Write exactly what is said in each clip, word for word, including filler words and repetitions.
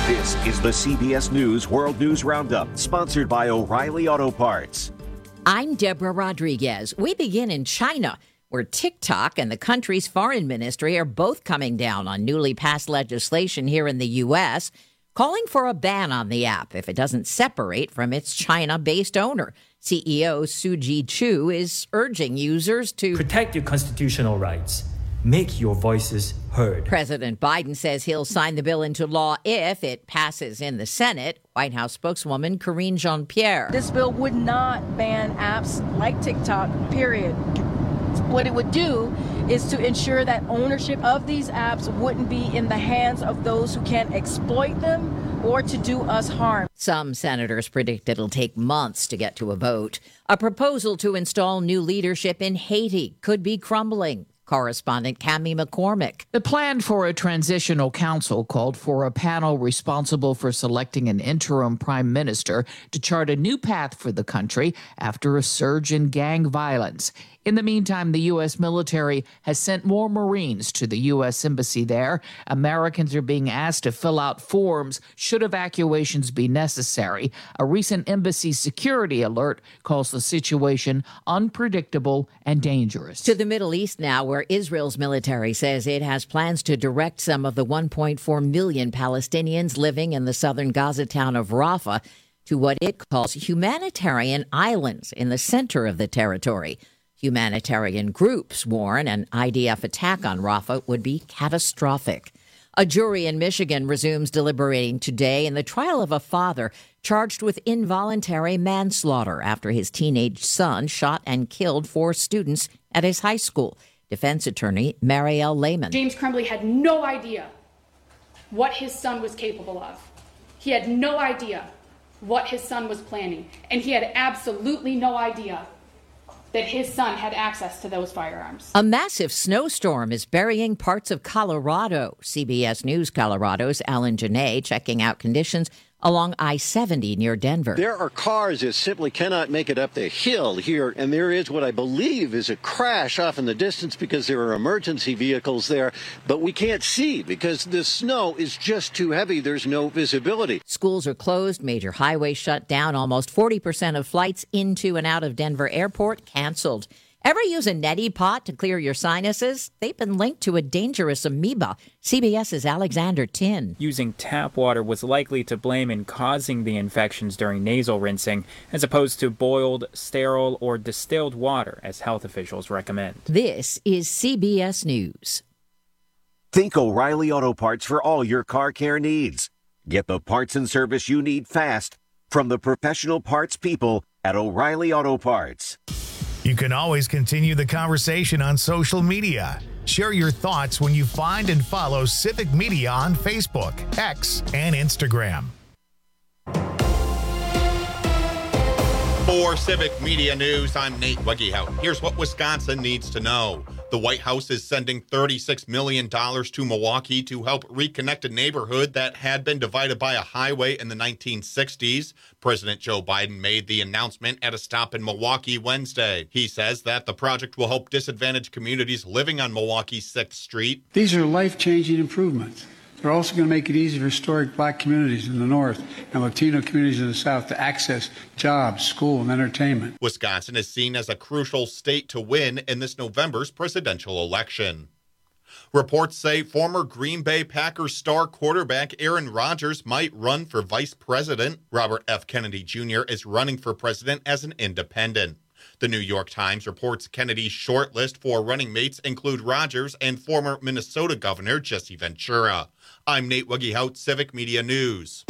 This is the C B S News World News Roundup, sponsored by O'Reilly Auto Parts. I'm Deborah Rodriguez. We begin in China, where TikTok and the country's foreign ministry are both coming down on newly passed legislation here in the U S, calling for a ban on the app if it doesn't separate from its China-based owner. C E O Suji Chu is urging users to protect your constitutional rights. Make your voices heard. President Biden says he'll sign the bill into law if it passes in the Senate. White House spokeswoman Karine Jean-Pierre. This bill would not ban apps like TikTok, period. What it would do is to ensure that ownership of these apps wouldn't be in the hands of those who can exploit them or to do us harm. Some senators predict it'll take months to get to a vote. A proposal to install new leadership in Haiti could be crumbling. Correspondent Cammie McCormick. The plan for a transitional council called for a panel responsible for selecting an interim prime minister to chart a new path for the country after a surge in gang violence. In the meantime, the U S military has sent more Marines to the U S embassy there. Americans are being asked to fill out forms should evacuations be necessary. A recent embassy security alert calls the situation unpredictable and dangerous. To the Middle East now, where Israel's military says it has plans to direct some of the one point four million Palestinians living in the southern Gaza town of Rafah to what it calls humanitarian islands in the center of the territory. Humanitarian groups warn an I D F attack on Rafah would be catastrophic. A jury in Michigan resumes deliberating today in the trial of a father charged with involuntary manslaughter after his teenage son shot and killed four students at his high school. Defense attorney Marielle Lehman. James Crumbley had no idea what his son was capable of. He had no idea what his son was planning, and he had absolutely no idea that his son had access to those firearms. A massive snowstorm is burying parts of Colorado. C B S News Colorado's Alan Janae checking out conditions along I seventy near Denver. There are cars that simply cannot make it up the hill here, and there is what I believe is a crash off in the distance because there are emergency vehicles there, but we can't see because the snow is just too heavy. There's no visibility. Schools are closed, major highways shut down, almost forty percent of flights into and out of Denver Airport canceled. Ever use a neti pot to clear your sinuses? They've been linked to a dangerous amoeba. CBS's Alexander Tin. Using tap water was likely to blame in causing the infections during nasal rinsing, as opposed to boiled, sterile, or distilled water, as health officials recommend. This is C B S News. Think O'Reilly Auto Parts for all your car care needs. Get the parts and service you need fast from the professional parts people at O'Reilly Auto Parts. You can always continue the conversation on social media. Share your thoughts when you find and follow Civic Media on Facebook, X, and Instagram. For Civic Media News, I'm Nate Weggehout. Here's what Wisconsin needs to know. The White House is sending thirty-six million dollars to Milwaukee to help reconnect a neighborhood that had been divided by a highway in the nineteen sixties. President Joe Biden made the announcement at a stop in Milwaukee Wednesday. He says that the project will help disadvantaged communities living on Milwaukee's sixth street. These are life-changing improvements. They're also going to make it easy for historic black communities in the north and Latino communities in the south to access jobs, school, and entertainment. Wisconsin is seen as a crucial state to win in this November's presidential election. Reports say former Green Bay Packers star quarterback Aaron Rodgers might run for vice president. Robert F. Kennedy Junior is running for president as an independent. The New York Times reports Kennedy's short list for running mates include Rodgers and former Minnesota Governor Jesse Ventura. I'm Nate Weggehout, Civic Media News.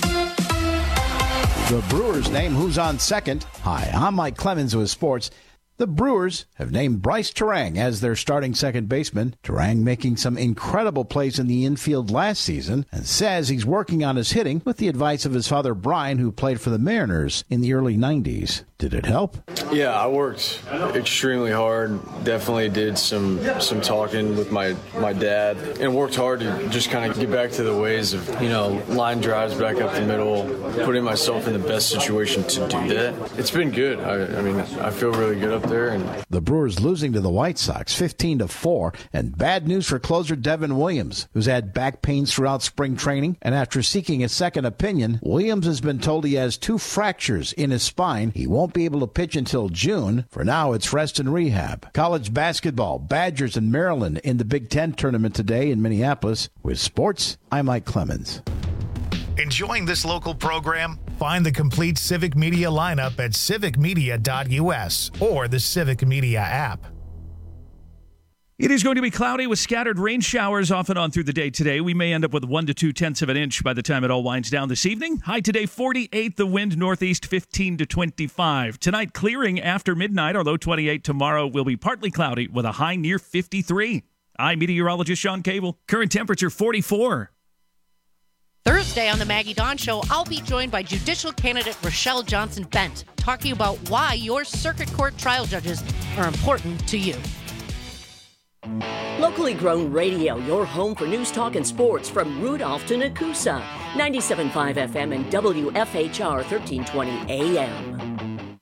The Brewers name who's on second. Hi, I'm Mike Clemens with sports. The Brewers have named Bryce Terang as their starting second baseman. Terang making some incredible plays in the infield last season and says he's working on his hitting with the advice of his father Brian, who played for the Mariners in the early nineties. Did it help? Yeah, I worked extremely hard. Definitely did some some talking with my, my dad and worked hard to just kind of get back to the ways of, you know, line drives back up the middle, putting myself in the best situation to do that. It's been good. I, I mean, I feel really good up there. And the Brewers losing to the White Sox fifteen to four, and bad news for closer Devin Williams, who's had back pains throughout spring training, and after seeking a second opinion, Williams has been told he has two fractures in his spine. He won't be able to pitch until June. For now, it's rest and rehab. College basketball, Badgers and Maryland in the Big Ten tournament today in Minneapolis. With sports, I'm Mike Clemens. Enjoying this local program? Find the complete Civic Media lineup at civic media dot u s or the Civic Media app. It is going to be cloudy with scattered rain showers off and on through the day today. We may end up with one to two tenths of an inch by the time it all winds down this evening. High today, forty-eight. The wind northeast, fifteen to twenty-five. Tonight, clearing after midnight. Our low twenty-eight. Tomorrow will be partly cloudy with a high near fifty-three. I'm meteorologist Sean Cable. Current temperature, forty-four. Thursday on the Maggie Dawn Show, I'll be joined by judicial candidate Rochelle Johnson-Bent, talking about why your circuit court trial judges are important to you. Locally grown radio, your home for news, talk, and sports from Rudolph to Nakusa. ninety-seven point five F M and W F H R thirteen twenty A M.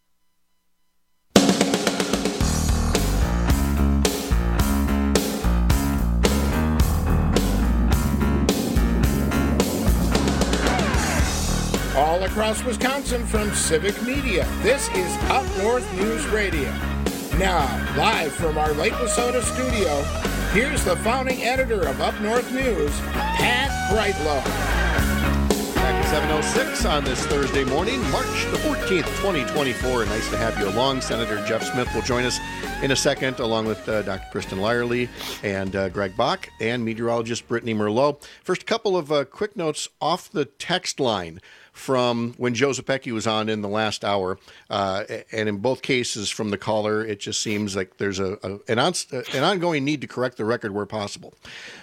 All across Wisconsin from Civic Media, this is Up North News Radio. Now, live from our Lake Wissota studio, here's the founding editor of Up North News, Pat Breitlow. Back at seven oh six on this Thursday morning, March the fourteenth, twenty twenty-four. Nice to have you along. Senator Jeff Smith will join us in a second, along with uh, Doctor Kristen Lyerly and uh, Greg Bach and meteorologist Brittany Merlot. First, a couple of uh, quick notes off the text line from when Joe Zepecki was on in the last hour, uh, and in both cases from the caller, it just seems like there's a, a an, on, an ongoing need to correct the record where possible.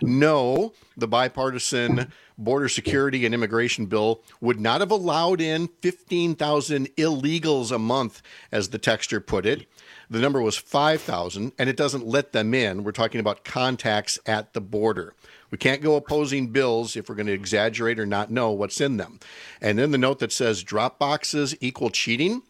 No, the bipartisan border security and immigration bill would not have allowed in fifteen thousand illegals a month, as the texter put it. The number was five thousand, and it doesn't let them in. We're talking about contacts at the border. We can't go opposing bills if we're going to exaggerate or not know what's in them. And then the note that says drop boxes equal cheating.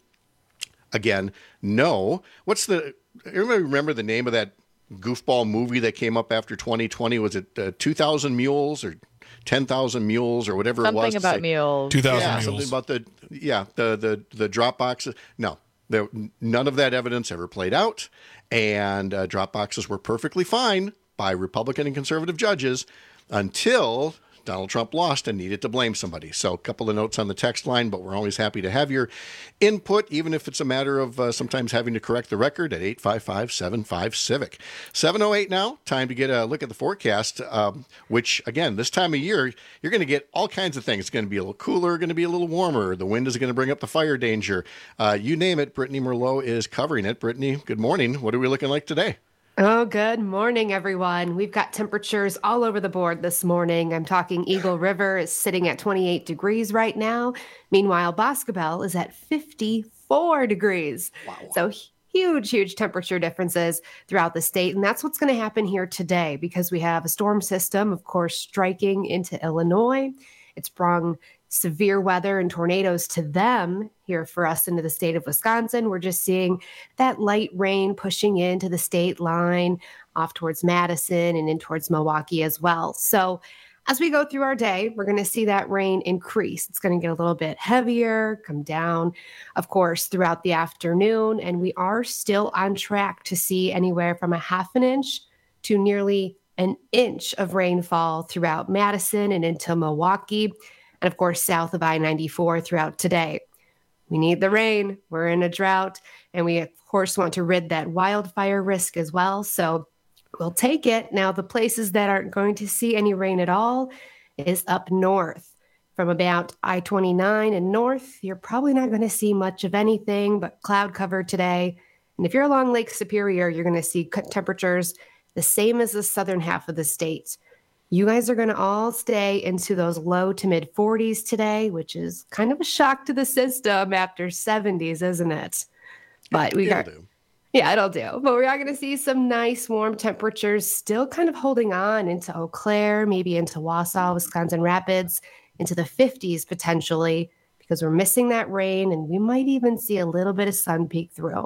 Again, no. What's the, everybody remember the name of that goofball movie that came up after twenty twenty? Was it uh, two thousand Mules or ten thousand Mules or whatever something it was? Something about mules. two thousand yeah, Mules. Something about the, yeah, the, the, the drop boxes. No. There, none of that evidence ever played out, and uh, drop boxes were perfectly fine by Republican and conservative judges until Donald Trump lost and needed to blame somebody. So a couple of notes on the text line, but we're always happy to have your input, even if it's a matter of uh, sometimes having to correct the record at eight five five, seven five, CIVIC. seven oh eight now, time to get a look at the forecast, um, which, again, this time of year, you're going to get all kinds of things. It's going to be a little cooler, going to be a little warmer. The wind is going to bring up the fire danger. Uh, you name it, Brittany Merlot is covering it. Brittany, good morning. What are we looking like today? Oh, good morning, everyone. We've got temperatures all over the board this morning. I'm talking Eagle River is sitting at twenty-eight degrees right now. Meanwhile, Boscobel is at fifty-four degrees. Wow. So huge, huge temperature differences throughout the state. And that's what's going to happen here today because we have a storm system, of course, striking into Illinois. It's brought severe weather and tornadoes to them here for us into the state of Wisconsin. We're just seeing that light rain pushing into the state line off towards Madison and in towards Milwaukee as well. So as we go through our day, we're going to see that rain increase. It's going to get a little bit heavier, come down, of course, throughout the afternoon. And we are still on track to see anywhere from a half an inch to nearly an inch of rainfall throughout Madison and into Milwaukee. And of course, south of I ninety-four throughout today. We need the rain. We're in a drought. And we, of course, want to rid that wildfire risk as well. So we'll take it. Now, the places that aren't going to see any rain at all is up north. From about I twenty-nine and north, you're probably not going to see much of anything but cloud cover today. And if you're along Lake Superior, you're going to see temperatures the same as the southern half of the state. You guys are going to all stay into those low to mid forties today, which is kind of a shock to the system after seventies, isn't it? But we got, yeah, it'll do. But we are going to see some nice warm temperatures still kind of holding on into Eau Claire, maybe into Wausau, Wisconsin Rapids, into the fifties potentially, because we're missing that rain and we might even see a little bit of sun peek through.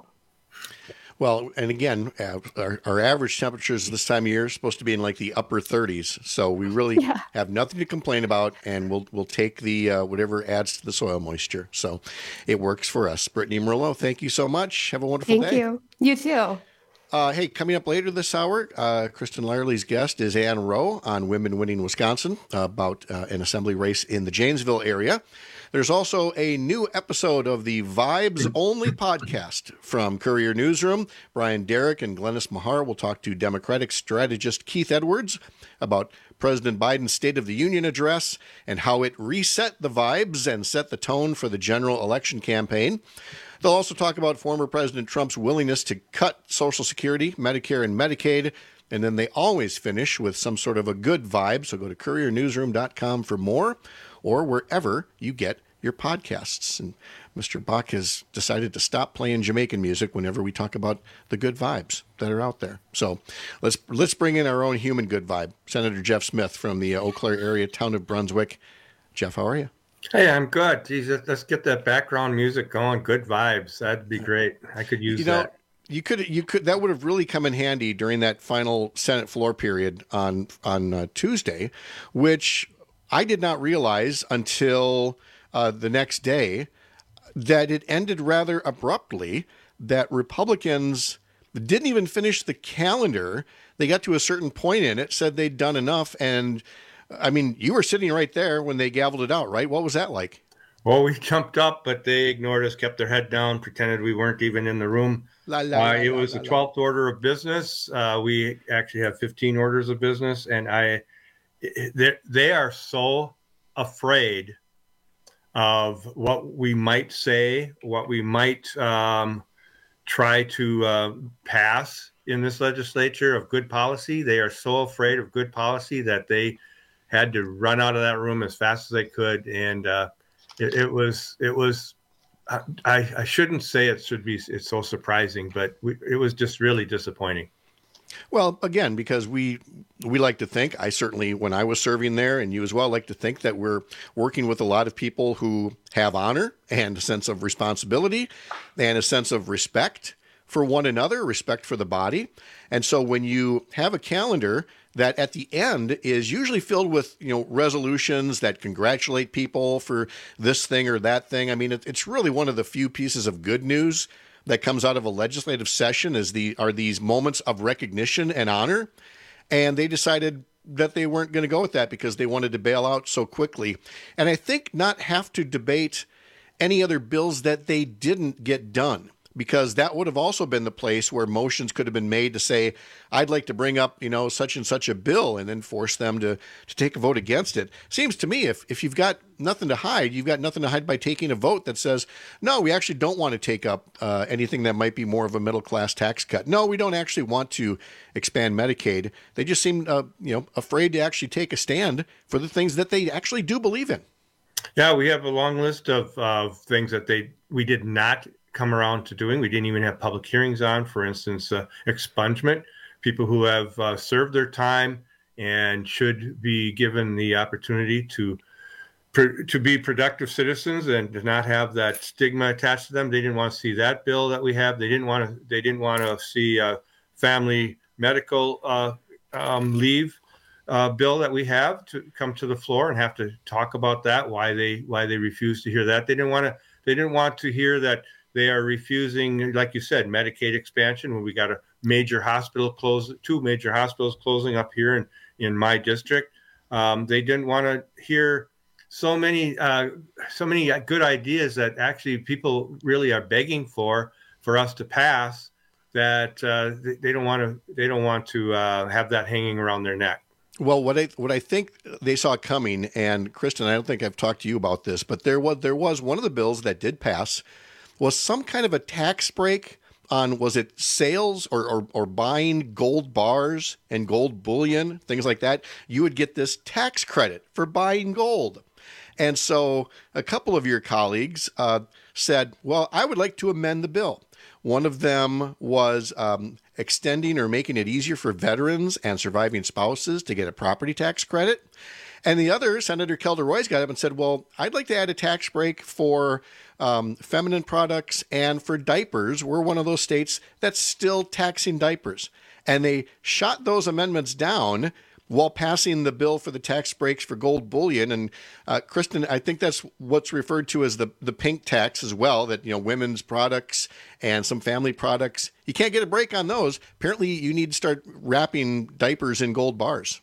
Well, and again, uh, our, our average temperatures this time of year is supposed to be in like the upper thirties. So we really yeah. have nothing to complain about, and we'll we'll take the uh, whatever adds to the soil moisture. So it works for us. Brittany Merlot, thank you so much. Have a wonderful thank day. Thank you. You too. Uh, hey, coming up later this hour, uh, Kristen Lyerly's guest is Ann Rowe on Women Winning Wisconsin uh, about uh, an assembly race in the Janesville area. There's also a new episode of the Vibes Only podcast from Courier Newsroom. Brian Derrick and Glennis Mahar will talk to Democratic strategist Keith Edwards about President Biden's State of the Union address and how it reset the vibes and set the tone for the general election campaign. They'll also talk about former President Trump's willingness to cut Social Security, Medicare, and Medicaid. And then they always finish with some sort of a good vibe. So go to courier newsroom dot com for more, or wherever you get your podcasts. And Mister Bach has decided to stop playing Jamaican music whenever we talk about the good vibes that are out there. So let's let's bring in our own human good vibe. Senator Jeff Smith from the Eau Claire area, town of Brunswick. Jeff, how are you? Hey, I'm good. Jesus, let's get that background music going. Good vibes. That'd be great. I could use you know, that. You could, you could. That would have really come in handy during that final Senate floor period on on uh, Tuesday, which I did not realize until uh, the next day that it ended rather abruptly. That Republicans didn't even finish the calendar. They got to a certain point in it, said they'd done enough, and I mean, you were sitting right there when they gavelled it out, right? What was that like? Well, we jumped up, but they ignored us, kept their head down, pretended we weren't even in the room. La, la, uh, la, it was la, the twelfth la. order of business. Uh, we actually have fifteen orders of business, and I, they, they are so afraid of what we might say, what we might um, try to uh, pass in this legislature of good policy. They are so afraid of good policy that they had to run out of that room as fast as they could, and uh, it, it was it was. I, I shouldn't say it should be. It's so surprising, but we, it was just really disappointing. Well, again, because we we like to think, I certainly, when I was serving there, and you as well, like to think that we're working with a lot of people who have honor and a sense of responsibility and a sense of respect for one another, respect for the body. And so when you have a calendar that at the end is usually filled with, you know, resolutions that congratulate people for this thing or that thing. I mean, it, it's really one of the few pieces of good news that comes out of a legislative session is the are these moments of recognition and honor. And they decided that they weren't going to go with that because they wanted to bail out so quickly. And I think not have to debate any other bills that they didn't get done, because that would have also been the place where motions could have been made to say, I'd like to bring up, you know, such and such a bill, and then force them to, to take a vote against it. Seems to me if, if you've got nothing to hide, you've got nothing to hide by taking a vote that says, no, we actually don't want to take up uh, anything that might be more of a middle-class tax cut. No, we don't actually want to expand Medicaid. They just seem, uh, you know, afraid to actually take a stand for the things that they actually do believe in. Yeah, we have a long list of uh, things that they we did not come around to doing. We didn't even have public hearings on, for instance, uh, expungement, people who have uh, served their time and should be given the opportunity to pr- to be productive citizens and to not have that stigma attached to them. They didn't want to see that bill that we have. They didn't want to. They didn't want to see a family medical uh, um, leave uh, bill that we have to come to the floor and have to talk about that. Why they why they refused to hear that. They didn't want to. They didn't want to hear that. They are refusing, like you said, Medicaid expansion, when we got a major hospital close, two major hospitals closing up here in, in my district. Um, they didn't want to hear so many uh, so many good ideas that actually people really are begging for for us to pass. That uh, they, they don't want to they don't want to uh, have that hanging around their neck. Well, what I what I think they saw coming, and Kristen, I don't think I've talked to you about this, but there was there was one of the bills that did pass was some kind of a tax break on, was it sales or, or, or buying gold bars and gold bullion, things like that, you would get this tax credit for buying gold. And so a couple of your colleagues uh, said, well, I would like to amend the bill. One of them was um, extending or making it easier for veterans and surviving spouses to get a property tax credit. And the other, Senator Kelder Royce, got up and said, well, I'd like to add a tax break for um, feminine products and for diapers. We're one of those states that's still taxing diapers. And they shot those amendments down while passing the bill for the tax breaks for gold bullion. And uh, Kristen, I think that's what's referred to as the, the pink tax as well, that, you know, women's products and some family products, you can't get a break on those. Apparently you need to start wrapping diapers in gold bars.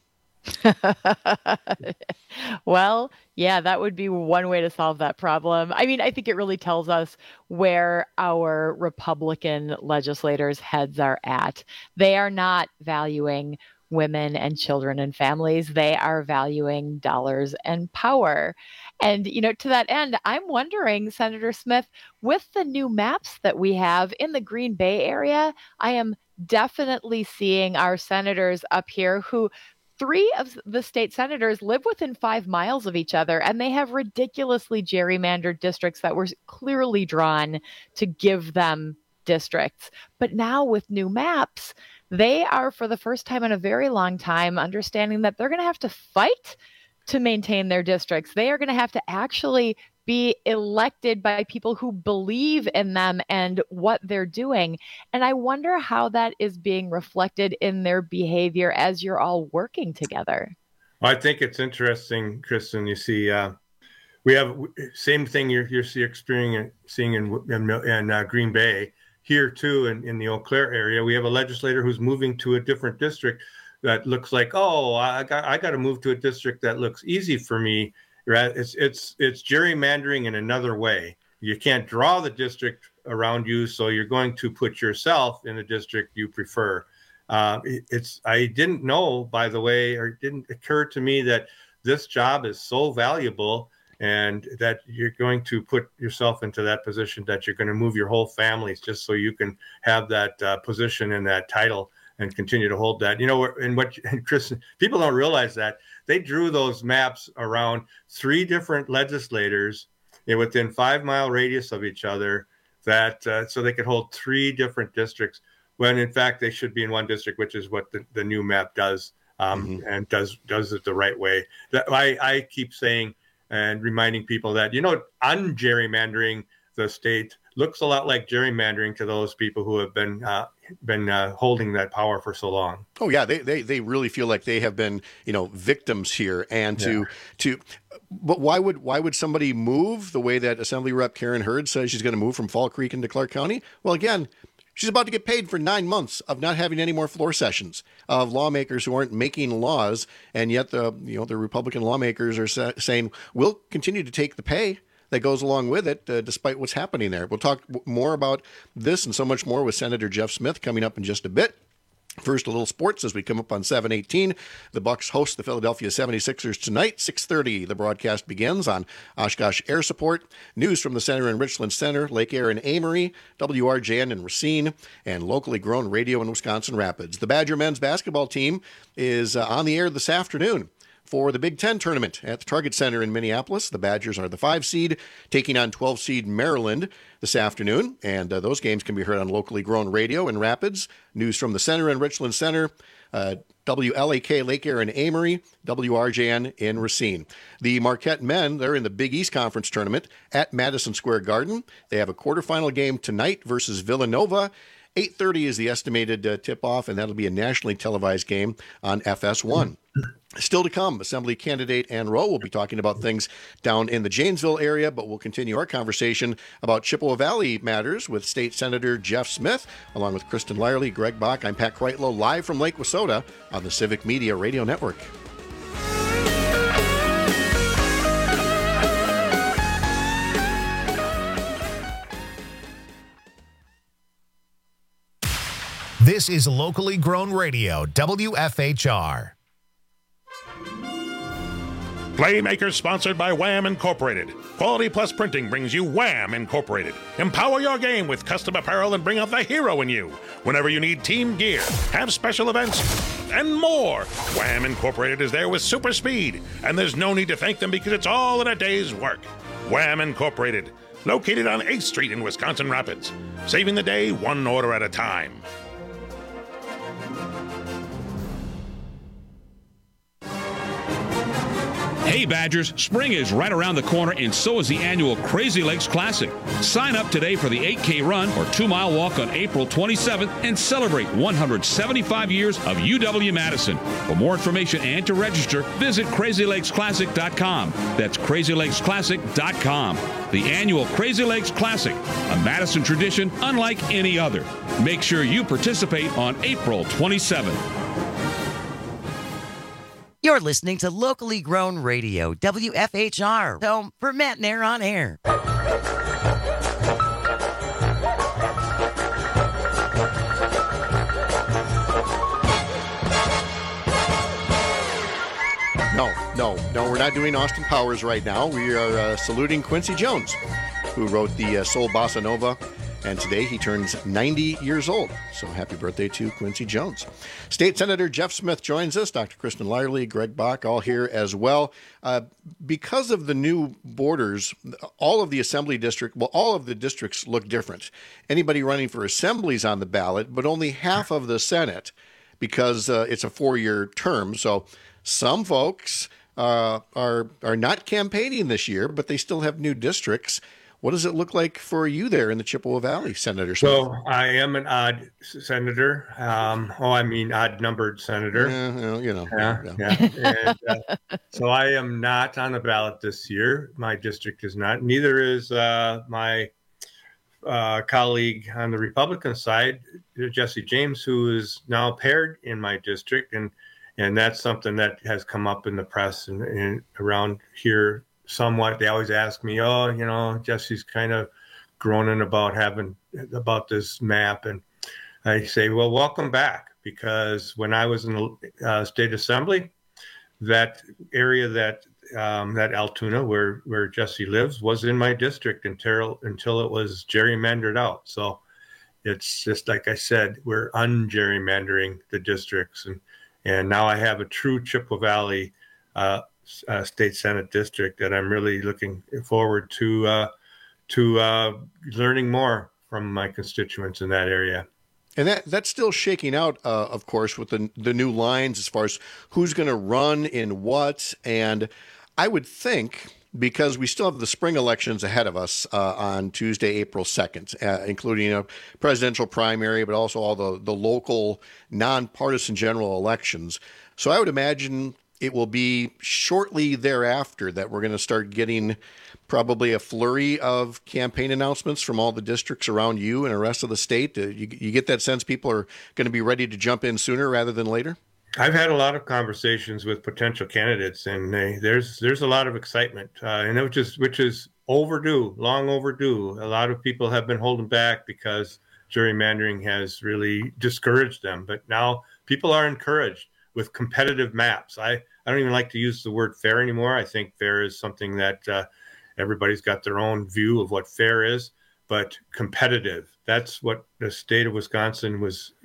Well, yeah, that would be one way to solve that problem. I mean, I think it really tells us where our Republican legislators' heads are at. They are not valuing women and children and families. They are valuing dollars and power. And, you know, to that end, I'm wondering, Senator Smith, with the new maps that we have in the Green Bay area, I am definitely seeing our senators up here who three of the state senators live within five miles of each other, and they have ridiculously gerrymandered districts that were clearly drawn to give them districts. But now with new maps, they are, for the first time in a very long time, understanding that they're going to have to fight to maintain their districts. They are going to have to actually be elected by people who believe in them and what they're doing. And I wonder how that is being reflected in their behavior as you're all working together. Well, I think it's interesting, Kristen. You see, uh, we have same thing you're, you're experiencing in, in, in uh, Green Bay. Here, too, in, in the Eau Claire area, we have a legislator who's moving to a different district that looks like, oh, I got I got to move to a district that looks easy for me. Right? It's it's it's gerrymandering in another way. You can't draw the district around you, so you're going to put yourself in a district you prefer. Uh, it, it's I didn't know, by the way, or it didn't occur to me that this job is so valuable, and that you're going to put yourself into that position that you're going to move your whole families just so you can have that uh, position and that title and continue to hold that. You know, and what and Chris, people don't realize that they drew those maps around three different legislators you know, within five mile radius of each other, that uh, so they could hold three different districts when in fact they should be in one district, which is what the, the new map does, um, mm-hmm. and does does it the right way. That I, I keep saying and reminding people that, you know, un-gerrymandering the state looks a lot like gerrymandering to those people who have been uh, been uh, holding that power for so long. Oh yeah, they, they they really feel like they have been, you know, victims here, and to yeah. to. But why would why would somebody move the way that Assembly Rep Karen Hurd says she's going to move from Fall Creek into Clark County? Well, again, she's about to get paid for nine months of not having any more floor sessions of lawmakers who aren't making laws, and yet the you know the Republican lawmakers are sa- saying we'll continue to take the pay that goes along with it, uh, despite what's happening there. We'll talk more about this and so much more with Senator Jeff Smith coming up in just a bit. First, a little sports as we come up on seven eighteen. The Bucks host the Philadelphia seventy-sixers tonight, six thirty. The broadcast begins on Oshkosh Air Support. News from the Center and Richland Center, Lake Air and Amory, W R J N in Racine, and locally grown radio in Wisconsin Rapids. The Badger men's basketball team is uh, on the air this afternoon for the Big Ten tournament at the Target Center in Minneapolis. The Badgers are the five seed, taking on twelve seed Maryland this afternoon, and uh, those games can be heard on locally grown radio in Rapids. News from the Center and Richland Center, uh, W L A K Lake Air and Amory, W R J N in Racine. The Marquette men, they're in the Big East Conference tournament at Madison Square Garden. They have a quarterfinal game tonight versus Villanova. eight thirty is the estimated uh, tip-off, and that'll be a nationally televised game on F S one. Still to come, Assembly candidate Ann Rowe will be talking about things down in the Janesville area, but we'll continue our conversation about Chippewa Valley matters with State Senator Jeff Smith, along with Kristen Lyerly, Greg Bach. I'm Pat Kreitlow, live from Lake Wissota on the Civic Media Radio Network. This is locally grown radio, W F H R. Playmakers sponsored by Wham Incorporated. Quality Plus Printing brings you Wham Incorporated. Empower your game with custom apparel and bring out the hero in you. Whenever you need team gear, have special events, and more, Wham Incorporated is there with super speed. And there's no need to thank them because it's all in a day's work. Wham Incorporated, located on eighth Street in Wisconsin Rapids. Saving the day one order at a time. Hey Badgers, spring is right around the corner and so is the annual Crazy Lakes Classic. Sign up today for the eight K run or two mile walk on April twenty-seventh and celebrate one hundred seventy-five years of U W-Madison. For more information and to register, visit crazy lakes classic dot com. That's crazy lakes classic dot com. The annual Crazy Lakes Classic, a Madison tradition unlike any other. Make sure you participate on April twenty-seventh. You're listening to locally grown radio, W F H R, home for Matt Nair on air. No, no, no, we're not doing Austin Powers right now. We are uh, saluting Quincy Jones, who wrote the uh, Soul Bossa Nova. And today he turns ninety years old. So happy birthday to Quincy Jones. State Senator Jeff Smith joins us. Doctor Kristen Lyerly, Greg Bach, all here as well. Uh, because of the new borders, all of the assembly district, well, all of the districts look different. Anybody running for assemblies on the ballot, but only half of the Senate because uh, it's a four-year term. So some folks uh, are are not campaigning this year, but they still have new districts. What does it look like for you there in the Chippewa Valley, Senator Smith? So I am an odd senator. Um, oh, I mean odd-numbered senator. Yeah, well, you know. Yeah, yeah. yeah. And, uh, so I am not on the ballot this year. My district is not. Neither is uh, my uh, colleague on the Republican side, Jesse James, who is now paired in my district, and and that's something that has come up in the press and, and around here. Somewhat, they always ask me, oh, you know, Jesse's kind of groaning about having about this map, and I say, well, welcome back, because when I was in the uh, state assembly, that area that um, that Altoona, where where Jesse lives, was in my district until until it was gerrymandered out. So it's just like I said, we're ungerrymandering the districts, and and now I have a true Chippewa Valley Uh, Uh, state Senate district that I'm really looking forward to uh, to uh, learning more from my constituents in that area. And that that's still shaking out, uh, of course, with the the new lines as far as who's going to run in what. And I would think, because we still have the spring elections ahead of us uh, on Tuesday, April second, uh, including a presidential primary, but also all the, the local nonpartisan general elections. So I would imagine it will be shortly thereafter that we're going to start getting probably a flurry of campaign announcements from all the districts around you and the rest of the state. Uh, you, you get that sense people are going to be ready to jump in sooner rather than later? I've had a lot of conversations with potential candidates, and they, there's there's a lot of excitement, uh, and which is which is overdue, long overdue. A lot of people have been holding back because gerrymandering has really discouraged them, but now people are encouraged with competitive maps. I, I don't even like to use the word fair anymore. I think fair is something that uh, everybody's got their own view of what fair is, but competitive. That's what the state of Wisconsin was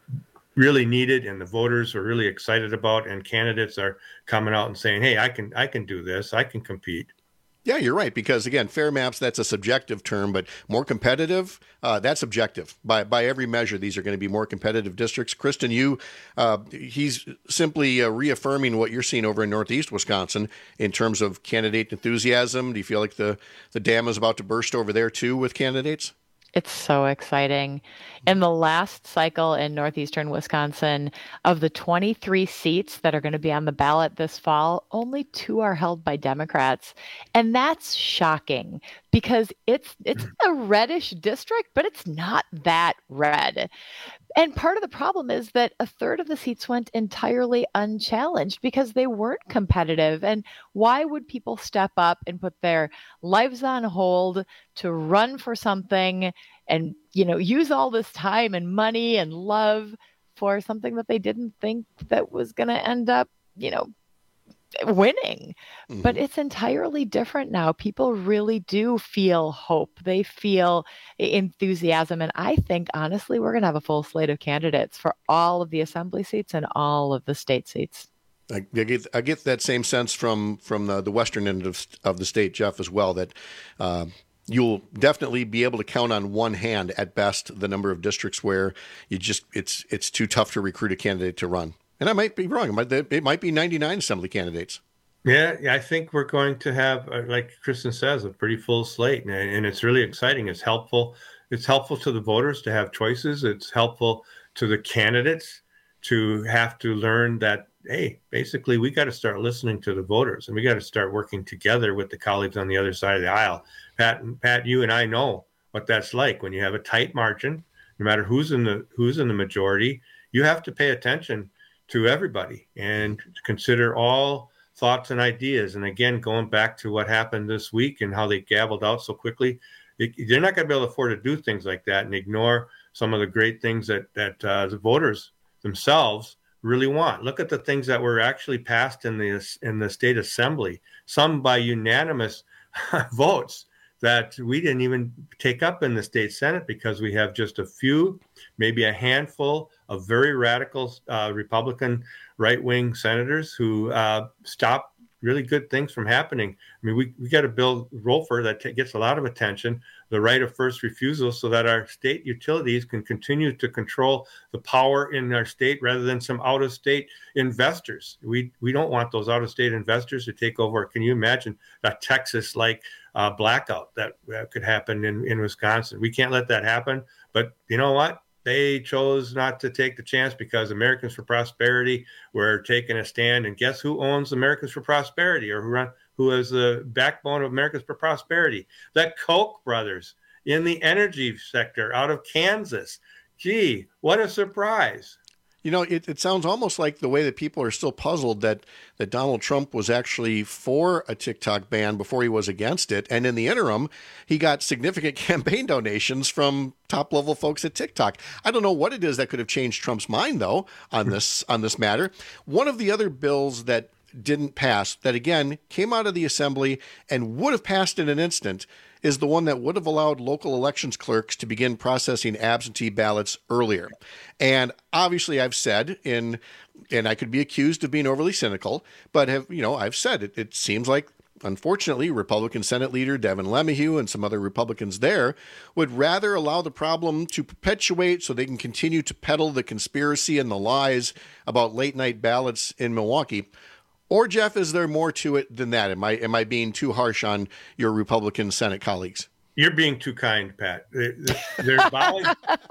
really needed, and the voters are really excited about, and candidates are coming out and saying, hey, I can I can do this. I can compete. Yeah, you're right, because, again, fair maps, that's a subjective term, but more competitive, uh, that's objective. By by every measure, these are going to be more competitive districts. Kristen, you, uh, he's simply uh, reaffirming what you're seeing over in Northeast Wisconsin in terms of candidate enthusiasm. Do you feel like the, the dam is about to burst over there, too, with candidates? It's so exciting. In the last cycle in northeastern Wisconsin, of the twenty-three seats that are going to be on the ballot this fall, only two are held by Democrats. And that's shocking because it's it's a reddish district, but it's not that red. And part of the problem is that a third of the seats went entirely unchallenged because they weren't competitive. And why would people step up and put their lives on hold to run for something and, you know, use all this time and money and love for something that they didn't think that was going to end up, you know, winning. Mm-hmm. But it's entirely different now. People really do feel hope. They feel enthusiasm. And I think, honestly, we're going to have a full slate of candidates for all of the assembly seats and all of the state seats. I, I get I get that same sense from from the, the western end of, of the state, Jeff, as well, that uh, you'll definitely be able to count on one hand at best the number of districts where you just it's it's too tough to recruit a candidate to run. And I might be wrong. It might, it might be ninety-nine assembly candidates. Yeah, I think we're going to have, like Kristen says, a pretty full slate, and, and it's really exciting. It's helpful. It's helpful to the voters to have choices. It's helpful to the candidates to have to learn that, hey, basically we got to start listening to the voters, and we got to start working together with the colleagues on the other side of the aisle. Pat, Pat, you and I know what that's like when you have a tight margin. No matter who's in the who's in the majority, you have to pay attention to everybody and consider all thoughts and ideas. And again, going back to what happened this week and how they gavelled out so quickly, it, they're not going to be able to afford to do things like that and ignore some of the great things that that uh, the voters themselves really want. Look at the things that were actually passed in the in the state assembly, some by unanimous votes that we didn't even take up in the state Senate because we have just a few, maybe a handful of very radical uh, Republican right-wing senators who uh, stop really good things from happening. I mean, we, we got a bill, ROFR, that t- gets a lot of attention, the right of first refusal, so that our state utilities can continue to control the power in our state rather than some out-of-state investors. We we don't want those out-of-state investors to take over. Can you imagine a Texas-like uh, blackout that uh, could happen in, in Wisconsin? We can't let that happen. But you know what? They chose not to take the chance because Americans for Prosperity were taking a stand. And guess who owns Americans for Prosperity, or who run, who is the backbone of Americans for Prosperity? The Koch brothers in the energy sector out of Kansas. Gee, what a surprise. You know, it, it sounds almost like the way that people are still puzzled that, that Donald Trump was actually for a TikTok ban before he was against it. And in the interim, he got significant campaign donations from top level folks at TikTok. I don't know what it is that could have changed Trump's mind, though, on this on this matter. One of the other bills that didn't pass, that again came out of the assembly and would have passed in an instant, is the one that would have allowed local elections clerks to begin processing absentee ballots earlier. And obviously I've said in, and I could be accused of being overly cynical, but have, you know, I've said it, it seems like, unfortunately, Republican Senate leader Devin LeMahieu and some other Republicans there would rather allow the problem to perpetuate so they can continue to peddle the conspiracy and the lies about late night ballots in Milwaukee. Or, Jeff, is there more to it than that? Am I am I being too harsh on your Republican Senate colleagues? You're being too kind, Pat. They're bowing,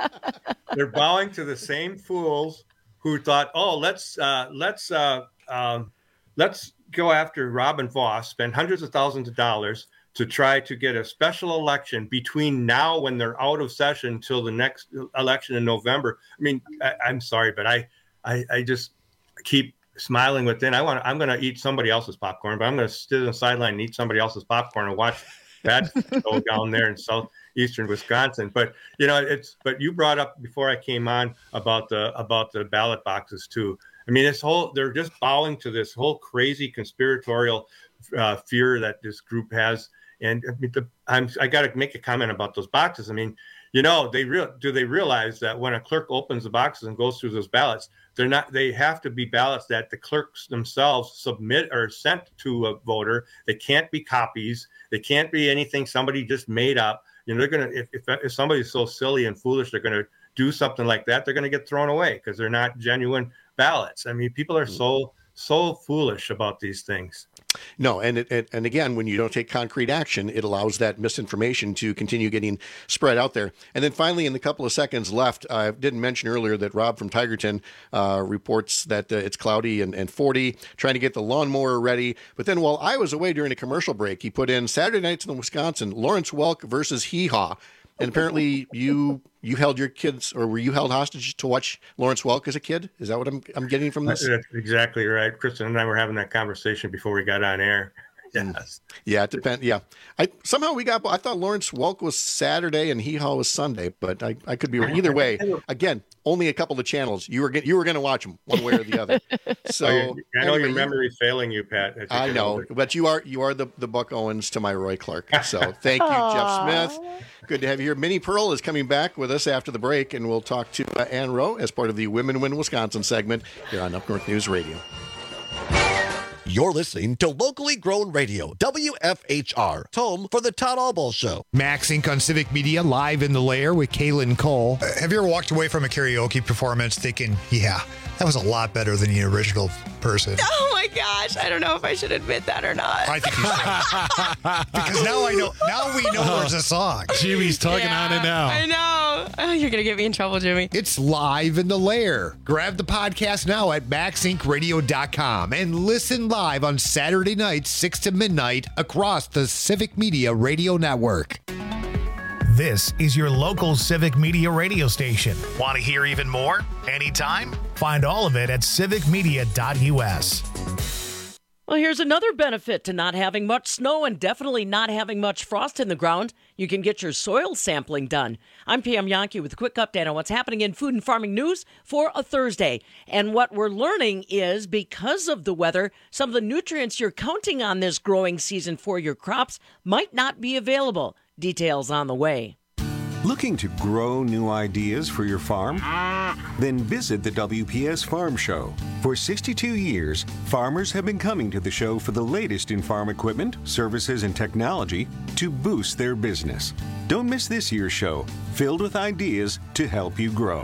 they're bowing to the same fools who thought, oh, let's uh, let's uh, uh, let's go after Robin Vos, spend hundreds of thousands of dollars to try to get a special election between now when they're out of session till the next election in November. I mean, I, I'm sorry, but I, I, I just keep smiling within. I want. I'm going to eat somebody else's popcorn, but I'm going to sit on the sideline and eat somebody else's popcorn and watch that go down there in southeastern Wisconsin. But you know, it's. But you brought up before I came on about the about the ballot boxes too. I mean, this whole they're just bowing to this whole crazy conspiratorial uh, fear that this group has. And I mean, the, I'm. I got to make a comment about those boxes. I mean, you know, they real do they realize that when a clerk opens the boxes and goes through those ballots, they're not. They have to be ballots that the clerks themselves submit or sent to a voter. They can't be copies. They can't be anything somebody just made up. You know, they're gonna if if, if somebody's so silly and foolish, they're gonna do something like that. They're gonna get thrown away because they're not genuine ballots. I mean, people are so so foolish about these things. No, and it, it, and again, when you don't take concrete action, it allows that misinformation to continue getting spread out there. And then finally, in the couple of seconds left, I didn't mention earlier that Rob from Tigerton uh, reports that uh, it's cloudy and, and forty, trying to get the lawnmower ready. But then while I was away during a commercial break, he put in Saturday nights in Wisconsin, Lawrence Welk versus Hee Haw. And apparently you you held your kids, or were you held hostage to watch Lawrence Welk as a kid? Is that what I'm I'm getting from this? That's exactly right. Kristen and I were having that conversation before we got on air. Yes. Yeah, it depends. Yeah. I somehow we got, I thought Lawrence Welk was Saturday and Hee Haw was Sunday, but I, I could be wrong. Either way, again, only a couple of channels. You were, you were going to watch them one way or the other. So oh, I know anyway, your memory's failing you, Pat. I know, older. But you are, you are the, the Buck Owens to my Roy Clark. So thank you, Jeff Smith. Good to have you here. Minnie Pearl is coming back with us after the break, and we'll talk to uh, Ann Rowe as part of the Women Win Wisconsin segment here on Up North News Radio. You're listening to Locally Grown Radio, W F H R, home for the Todd Allball Show. Max Incorporated on Civic Media, live in the lair with Kaylin Cole. Uh, have you ever walked away from a karaoke performance thinking, yeah, that was a lot better than the original person? Oh my gosh, I don't know if I should admit that or not. I think you should. Because now I know, now we know there's a song. Jimmy's tugging yeah, on it now. I know. Oh, you're going to get me in trouble, Jimmy. It's live in the lair. Grab the podcast now at max inc radio dot com and listen live on Saturday nights, six to midnight, across the Civic Media Radio Network. This is your local Civic Media radio station. Want to hear even more? Anytime? Find all of it at civic media dot u s. Well, here's another benefit to not having much snow and definitely not having much frost in the ground. You can get your soil sampling done. I'm Pam Yankee with a quick update on what's happening in food and farming news for a Thursday. And what we're learning is because of the weather, some of the nutrients you're counting on this growing season for your crops might not be available. Details on the way. Looking to grow new ideas for your farm? Then visit the W P S Farm Show. For sixty-two years, farmers have been coming to the show for the latest in farm equipment, services, and technology to boost their business. Don't miss this year's show, filled with ideas to help you grow.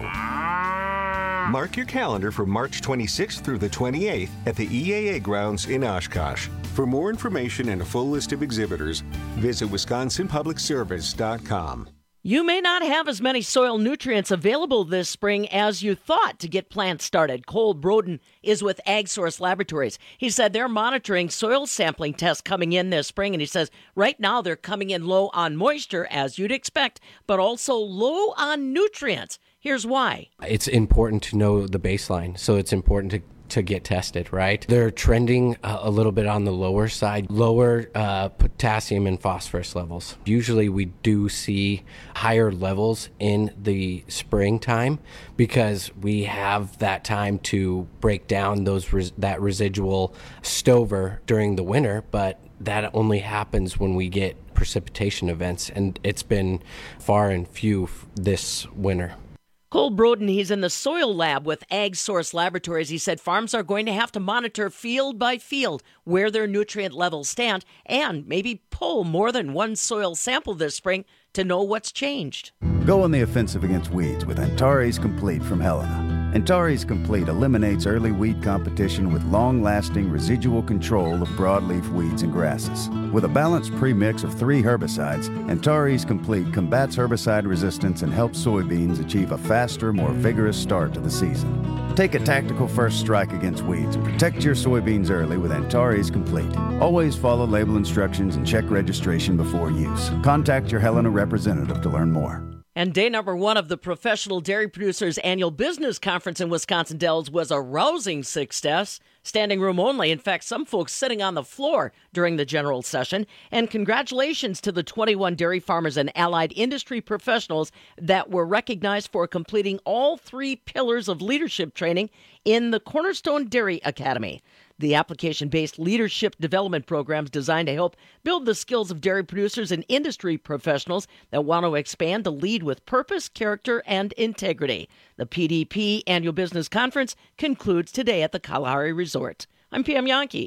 Mark your calendar for March twenty-sixth through the twenty-eighth at the E A A grounds in Oshkosh. For more information and a full list of exhibitors, visit wisconsin public service dot com. You may not have as many soil nutrients available this spring as you thought to get plants started. Cole Broden is with AgSource Laboratories. He said they're monitoring soil sampling tests coming in this spring, and he says right now they're coming in low on moisture, as you'd expect, but also low on nutrients. Here's why. It's important to know the baseline, so it's important to to get tested, right? They're trending uh, a little bit on the lower side, lower uh, potassium and phosphorus levels. Usually we do see higher levels in the springtime because we have that time to break down those res- that residual stover during the winter, but that only happens when we get precipitation events, and it's been far and few f- this winter. Cole Broden, he's in the soil lab with AgSource Laboratories. He said farms are going to have to monitor field by field where their nutrient levels stand and maybe pull more than one soil sample this spring to know what's changed. Go on the offensive against weeds with Antares Complete from Helena. Antares Complete eliminates early weed competition with long-lasting residual control of broadleaf weeds and grasses. With a balanced premix of three herbicides, Antares Complete combats herbicide resistance and helps soybeans achieve a faster, more vigorous start to the season. Take a tactical first strike against weeds and protect your soybeans early with Antares Complete. Always follow label instructions and check registration before use. Contact your Helena representative to learn more. And day number one of the Professional Dairy Producers Annual Business Conference in Wisconsin Dells was a rousing success. Standing room only. In fact, some folks sitting on the floor during the general session. And congratulations to the twenty-one dairy farmers and allied industry professionals that were recognized for completing all three pillars of leadership training in the Cornerstone Dairy Academy. The application-based leadership development programs designed to help build the skills of dairy producers and industry professionals that want to expand to lead with purpose, character, and integrity. The P D P Annual Business Conference concludes today at the Kalahari Resort. I'm Pam Yankee.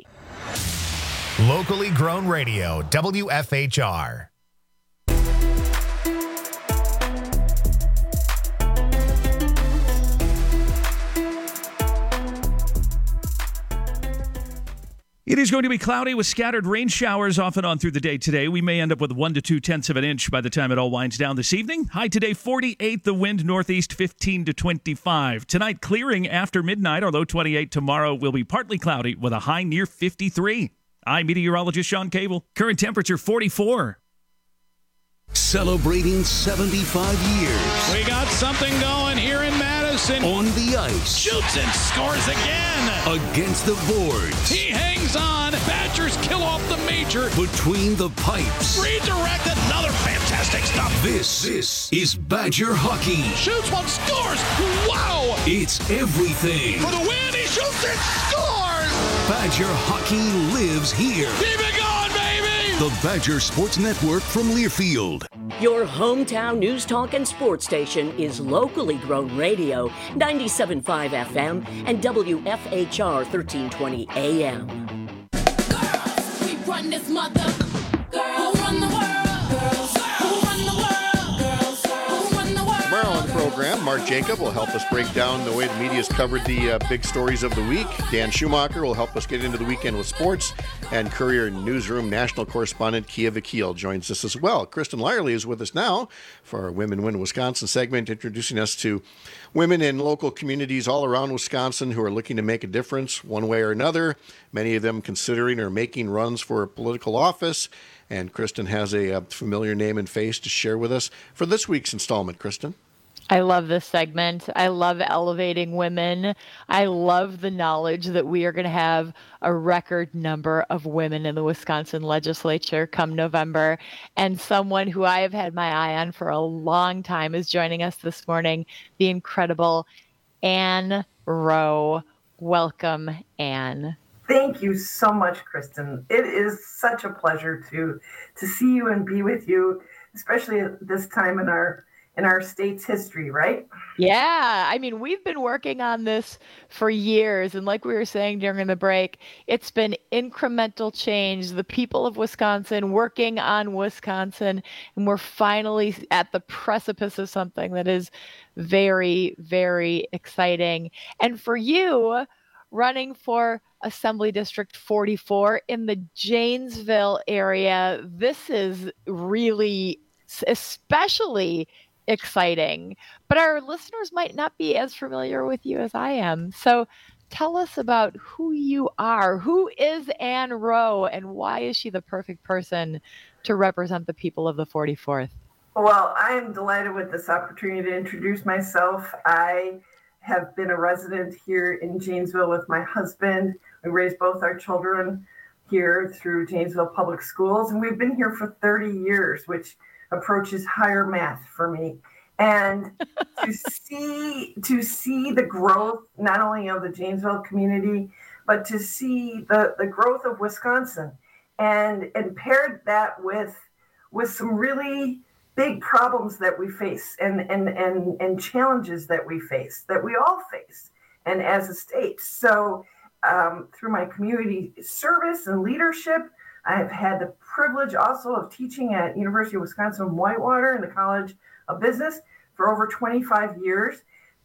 Locally grown radio, W F H R. It is going to be cloudy with scattered rain showers off and on through the day today. We may end up with one to two tenths of an inch by the time it all winds down this evening. High today, forty-eight. The wind northeast, fifteen to twenty-five. Tonight, clearing after midnight, although twenty-eight. Tomorrow will be partly cloudy with a high near fifty-three. I'm meteorologist Sean Cable. Current temperature, forty-four. Celebrating seventy-five years. We got something going here in Madison. Madison on the ice. Shoots and scores again. Against the boards. He hangs on. Badgers kill off the major. Between the pipes. Redirect, another fantastic stop. This, this is Badger hockey. Shoots one, scores. Wow. It's everything. For the win, he shoots and scores. Badger hockey lives here. Keep it going, baby. The Badger Sports Network from Learfield. Your hometown news talk and sports station is locally grown radio, ninety-seven point five F M and W F H R thirteen twenty A M. Girls, we run this mother. Girls, who run the world? Girls, who run the world? Girls, who run the world? Tomorrow on the program, Mark Jacob will help us break down the way the media's covered the uh, big stories of the week. Dan Schumacher will help us get into the weekend with sports. And Courier Newsroom national correspondent Kia Vakil joins us as well. Kristen Lyerly is with us now for our Women Win Wisconsin segment, introducing us to women in local communities all around Wisconsin who are looking to make a difference one way or another, many of them considering or making runs for political office. And Kristen has a, a familiar name and face to share with us for this week's installment. Kristen? I love this segment. I love elevating women. I love the knowledge that we are going to have a record number of women in the Wisconsin legislature come November. And someone who I have had my eye on for a long time is joining us this morning, the incredible Ann Rowe. Welcome, Ann. Thank you so much, Kristen. It is such a pleasure to to see you and be with you, especially at this time in our in our state's history, right? Yeah. I mean, we've been working on this for years. And like we were saying during the break, it's been incremental change. The people of Wisconsin working on Wisconsin. And we're finally at the precipice of something that is very, very exciting. And for you, running for Assembly District forty-four in the Janesville area, this is really especially exciting, but our listeners might not be as familiar with you as I am. So tell us about who you are. Who is Ann Rowe, and why is she the perfect person to represent the people of the forty-fourth? Well, I am delighted with this opportunity to introduce myself. I have been a resident here in Janesville with my husband. We raised both our children here through Janesville Public Schools, and we've been here for thirty years, which approaches higher math for me. And to see to see the growth not only of the Janesville community, but to see the, the growth of Wisconsin, and and paired that with with some really big problems that we face and and and and challenges that we face, that we all face, and as a state. So um, through my community service and leadership, I've had the privilege also of teaching at University of Wisconsin-Whitewater in the College of Business for over twenty-five years.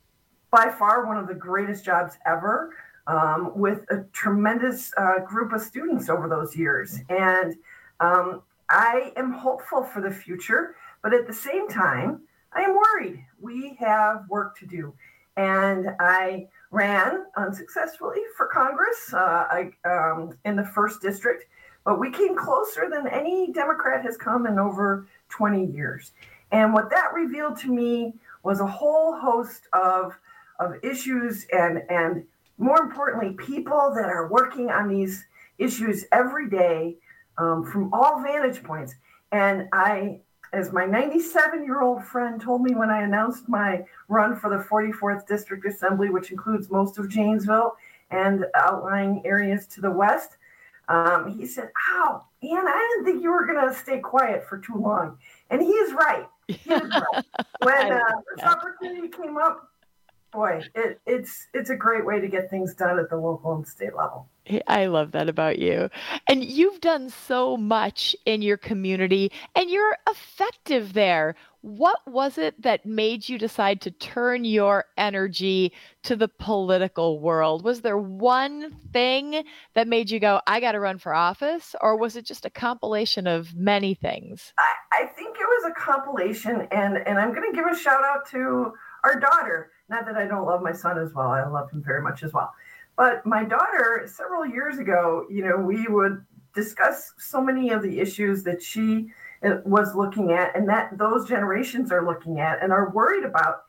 By far one of the greatest jobs ever, um, with a tremendous uh, group of students over those years. And um, I am hopeful for the future, but at the same time, I am worried. We have work to do. And I ran unsuccessfully for Congress uh, I, um, in the first district. But we came closer than any Democrat has come in over twenty years. And what that revealed to me was a whole host of, of issues and, and more importantly, people that are working on these issues every day um, from all vantage points. And I, as my ninety-seven-year-old friend told me when I announced my run for the forty-fourth District Assembly, which includes most of Janesville and outlying areas to the west, Um, he said, "Ow, Ann, I didn't think you were going to stay quiet for too long." And he is right. He is right. When uh, this opportunity came up, boy, it, it's it's a great way to get things done at the local and state level. I love that about you. And you've done so much in your community, and you're effective there. What was it that made you decide to turn your energy to the political world? Was there one thing that made you go, I got to run for office? Or was it just a compilation of many things? I, I think it was a compilation, and, and I'm going to give a shout out to our daughter. Not that I don't love my son as well. I love him very much as well. But my daughter, several years ago, you know, we would discuss so many of the issues that she was looking at and that those generations are looking at and are worried about.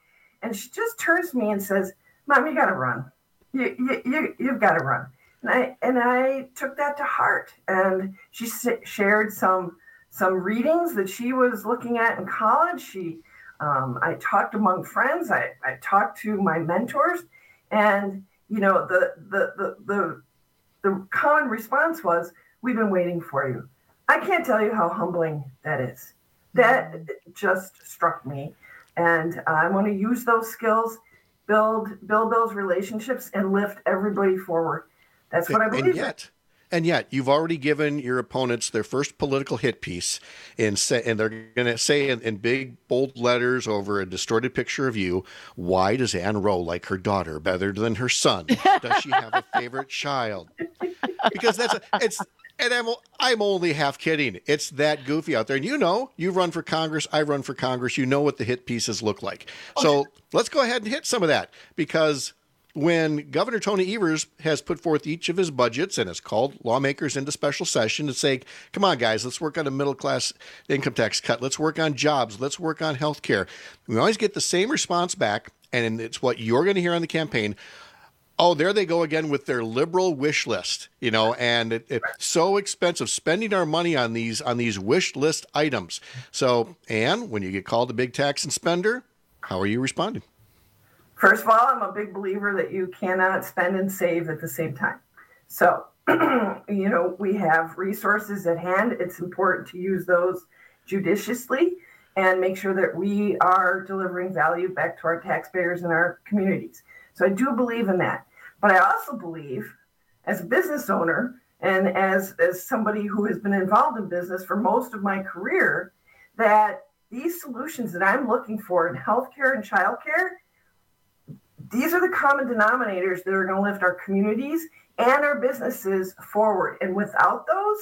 And she just turns to me and says, Mom, you got to run. You, you, you, you've got to run. And I, and I took that to heart. And she shared some, some readings that she was looking at in college. She, um, I talked among friends. I, I talked to my mentors. And, you know, the, the, the, the, the common response was, we've been waiting for you. I can't tell you how humbling that is. That just struck me. And I want to use those skills, build build those relationships, and lift everybody forward. That's what I believe. And yet, and yet, you've already given your opponents their first political hit piece, in say, and they're going to say in, in big, bold letters over a distorted picture of you, why does Ann Rowe like her daughter better than her son? Does she have a favorite child? Because that's a, it's. And I'm I'm only half kidding. It's that goofy out there. And you know, you run for Congress, I run for Congress. You know what the hit pieces look like. So let's go ahead and hit some of that. Because when Governor Tony Evers has put forth each of his budgets and has called lawmakers into special session to say, come on, guys, let's work on a middle class income tax cut. Let's work on jobs. Let's work on health care. We always get the same response back. And it's what you're going to hear on the campaign. Oh, there they go again with their liberal wish list, you know, and it, it's so expensive spending our money on these on these wish list items. So, Ann, when you get called a big tax and spender, how are you responding? First of all, I'm a big believer that you cannot spend and save at the same time. So, you know, we have resources at hand. It's important to use those judiciously and make sure that we are delivering value back to our taxpayers and our communities. So I do believe in that. But I also believe, as a business owner and as, as somebody who has been involved in business for most of my career, that these solutions that I'm looking for in healthcare and childcare, these are the common denominators that are going to lift our communities and our businesses forward. And without those,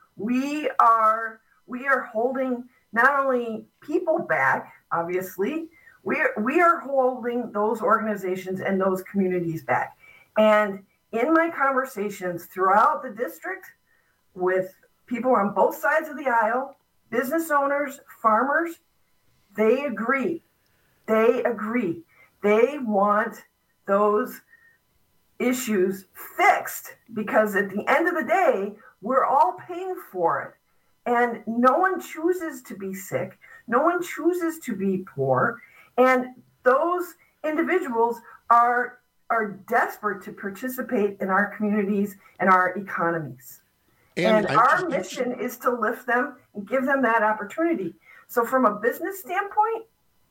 we are we are holding not only people back, obviously, We are, we are holding those organizations and those communities back. And in my conversations throughout the district with people on both sides of the aisle, business owners, farmers, they agree. They agree. They want those issues fixed because at the end of the day, we're all paying for it. And no one chooses to be sick. No one chooses to be poor. And those individuals are are desperate to participate in our communities and our economies. And, and our mission is to lift them and give them that opportunity. So from a business standpoint,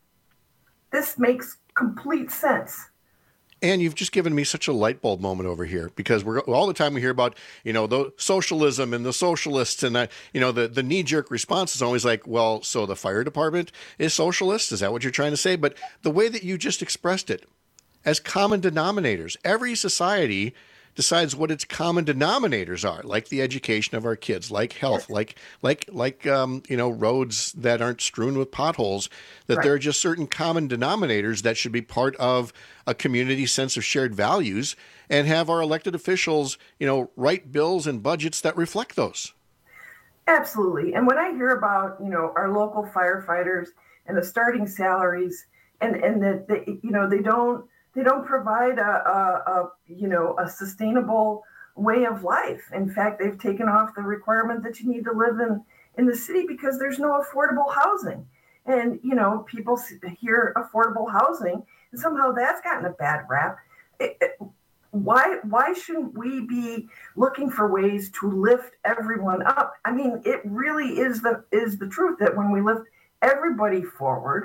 this makes complete sense. And you've just given me such a light bulb moment over here because we're all the time we hear about, you know, the socialism and the socialists and, uh, you know, the, the knee jerk response is always like, well, so the fire department is socialist? Is that what you're trying to say? But the way that you just expressed it as common denominators, every society decides what its common denominators are, like the education of our kids, like health, like like like um, you know, roads that aren't strewn with potholes, that right. There are just certain common denominators that should be part of a community sense of shared values and have our elected officials, you know, write bills and budgets that reflect those. Absolutely. And when I hear about, you know, our local firefighters and the starting salaries and, and that, they, you know, they don't, They don't provide a, a, a, you know, a sustainable way of life. In fact, they've taken off the requirement that you need to live in, in the city because there's no affordable housing. And, you know, people hear affordable housing and somehow that's gotten a bad rap. It, it, why, why shouldn't we be looking for ways to lift everyone up? I mean, it really is the, is the truth that when we lift everybody forward,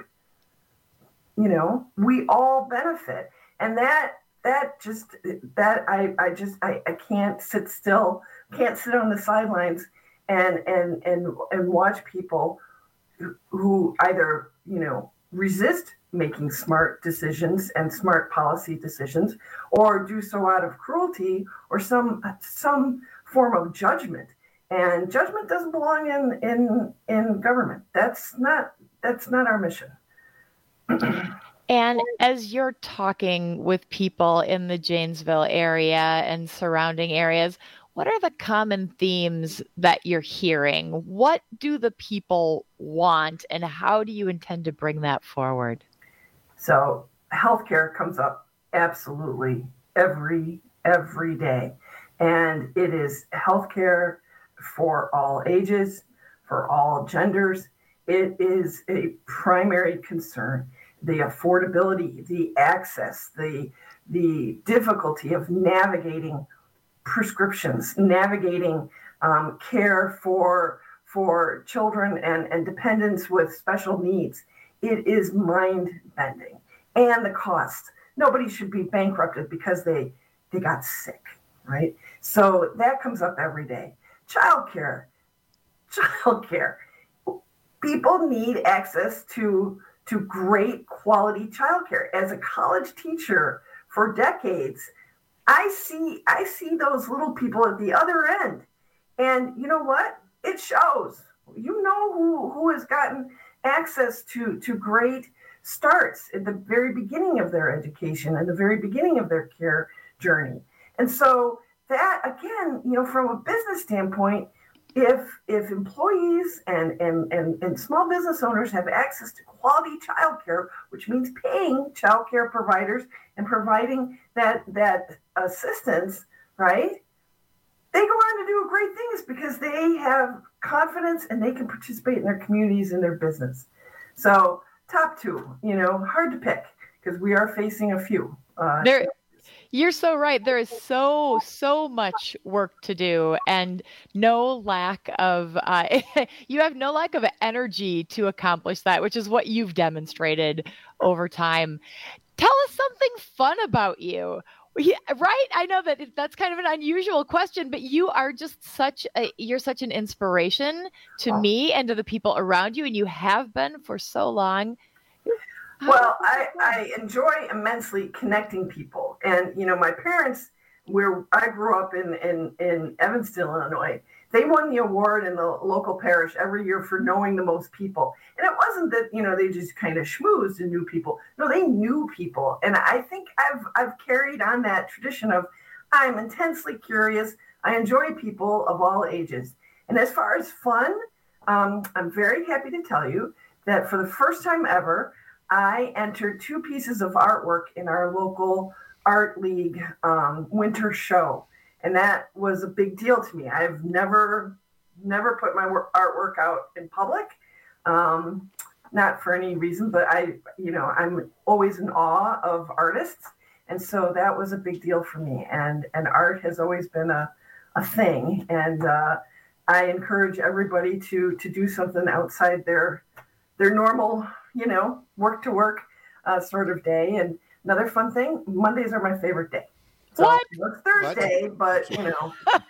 you know, we all benefit. And that, that just, that I, I just, I, I can't sit still, can't sit on the sidelines and, and, and, and watch people who either, you know, resist making smart decisions and smart policy decisions or do so out of cruelty or some, some form of judgment. And judgment doesn't belong in, in, in government. That's not, that's not our mission. And as you're talking with people in the Janesville area and surrounding areas, what are the common themes that you're hearing? What do the people want and how do you intend to bring that forward? So healthcare comes up absolutely every, every day. And it is healthcare for all ages, for all genders. It is a primary concern. The affordability, the access, the the difficulty of navigating prescriptions, navigating um, care for for children and, and dependents with special needs. It is mind-bending. And the cost. Nobody should be bankrupted because they they got sick, right? So that comes up every day. Childcare. Childcare. People need access to, to great quality childcare. As a college teacher for decades, I see I see those little people at the other end. And you know what? It shows. You know who, who has gotten access to, to great starts at the very beginning of their education and the very beginning of their care journey. And so that, again, you know, from a business standpoint, if if employees and, and, and, and small business owners have access to quality childcare, which means paying childcare providers and providing that that assistance, right? They go on to do great things because they have confidence and they can participate in their communities and their business. So top two, you know, hard to pick because we are facing a few. Uh, there, you're so right. There is so, so much work to do and no lack of, uh, you have no lack of energy to accomplish that, which is what you've demonstrated over time. Tell us something fun about you. Yeah, right. I know that that's kind of an unusual question, but you are just such a, you're such an inspiration to me and to the people around you. And you have been for so long. Well, I, I enjoy immensely connecting people. And, you know, my parents, where I grew up in, in, in Evanston, Illinois, they won the award in the local parish every year for knowing the most people. And it wasn't that, you know, they just kind of schmoozed and knew people. No, they knew people. And I think I've I've carried on that tradition of I'm intensely curious. I enjoy people of all ages. And as far as fun, um, I'm very happy to tell you that for the first time ever, I entered two pieces of artwork in our local art league um, winter show. And that was a big deal to me. I've never, never put my work, artwork out in public, um, not for any reason, but I, you know, I'm always in awe of artists. And so that was a big deal for me. And, and art has always been a, a thing. And uh, I encourage everybody to, to do something outside their, their normal, you know, work to work uh, sort of day. And another fun thing, Mondays are my favorite day. So what? It's Thursday, what? But, you know,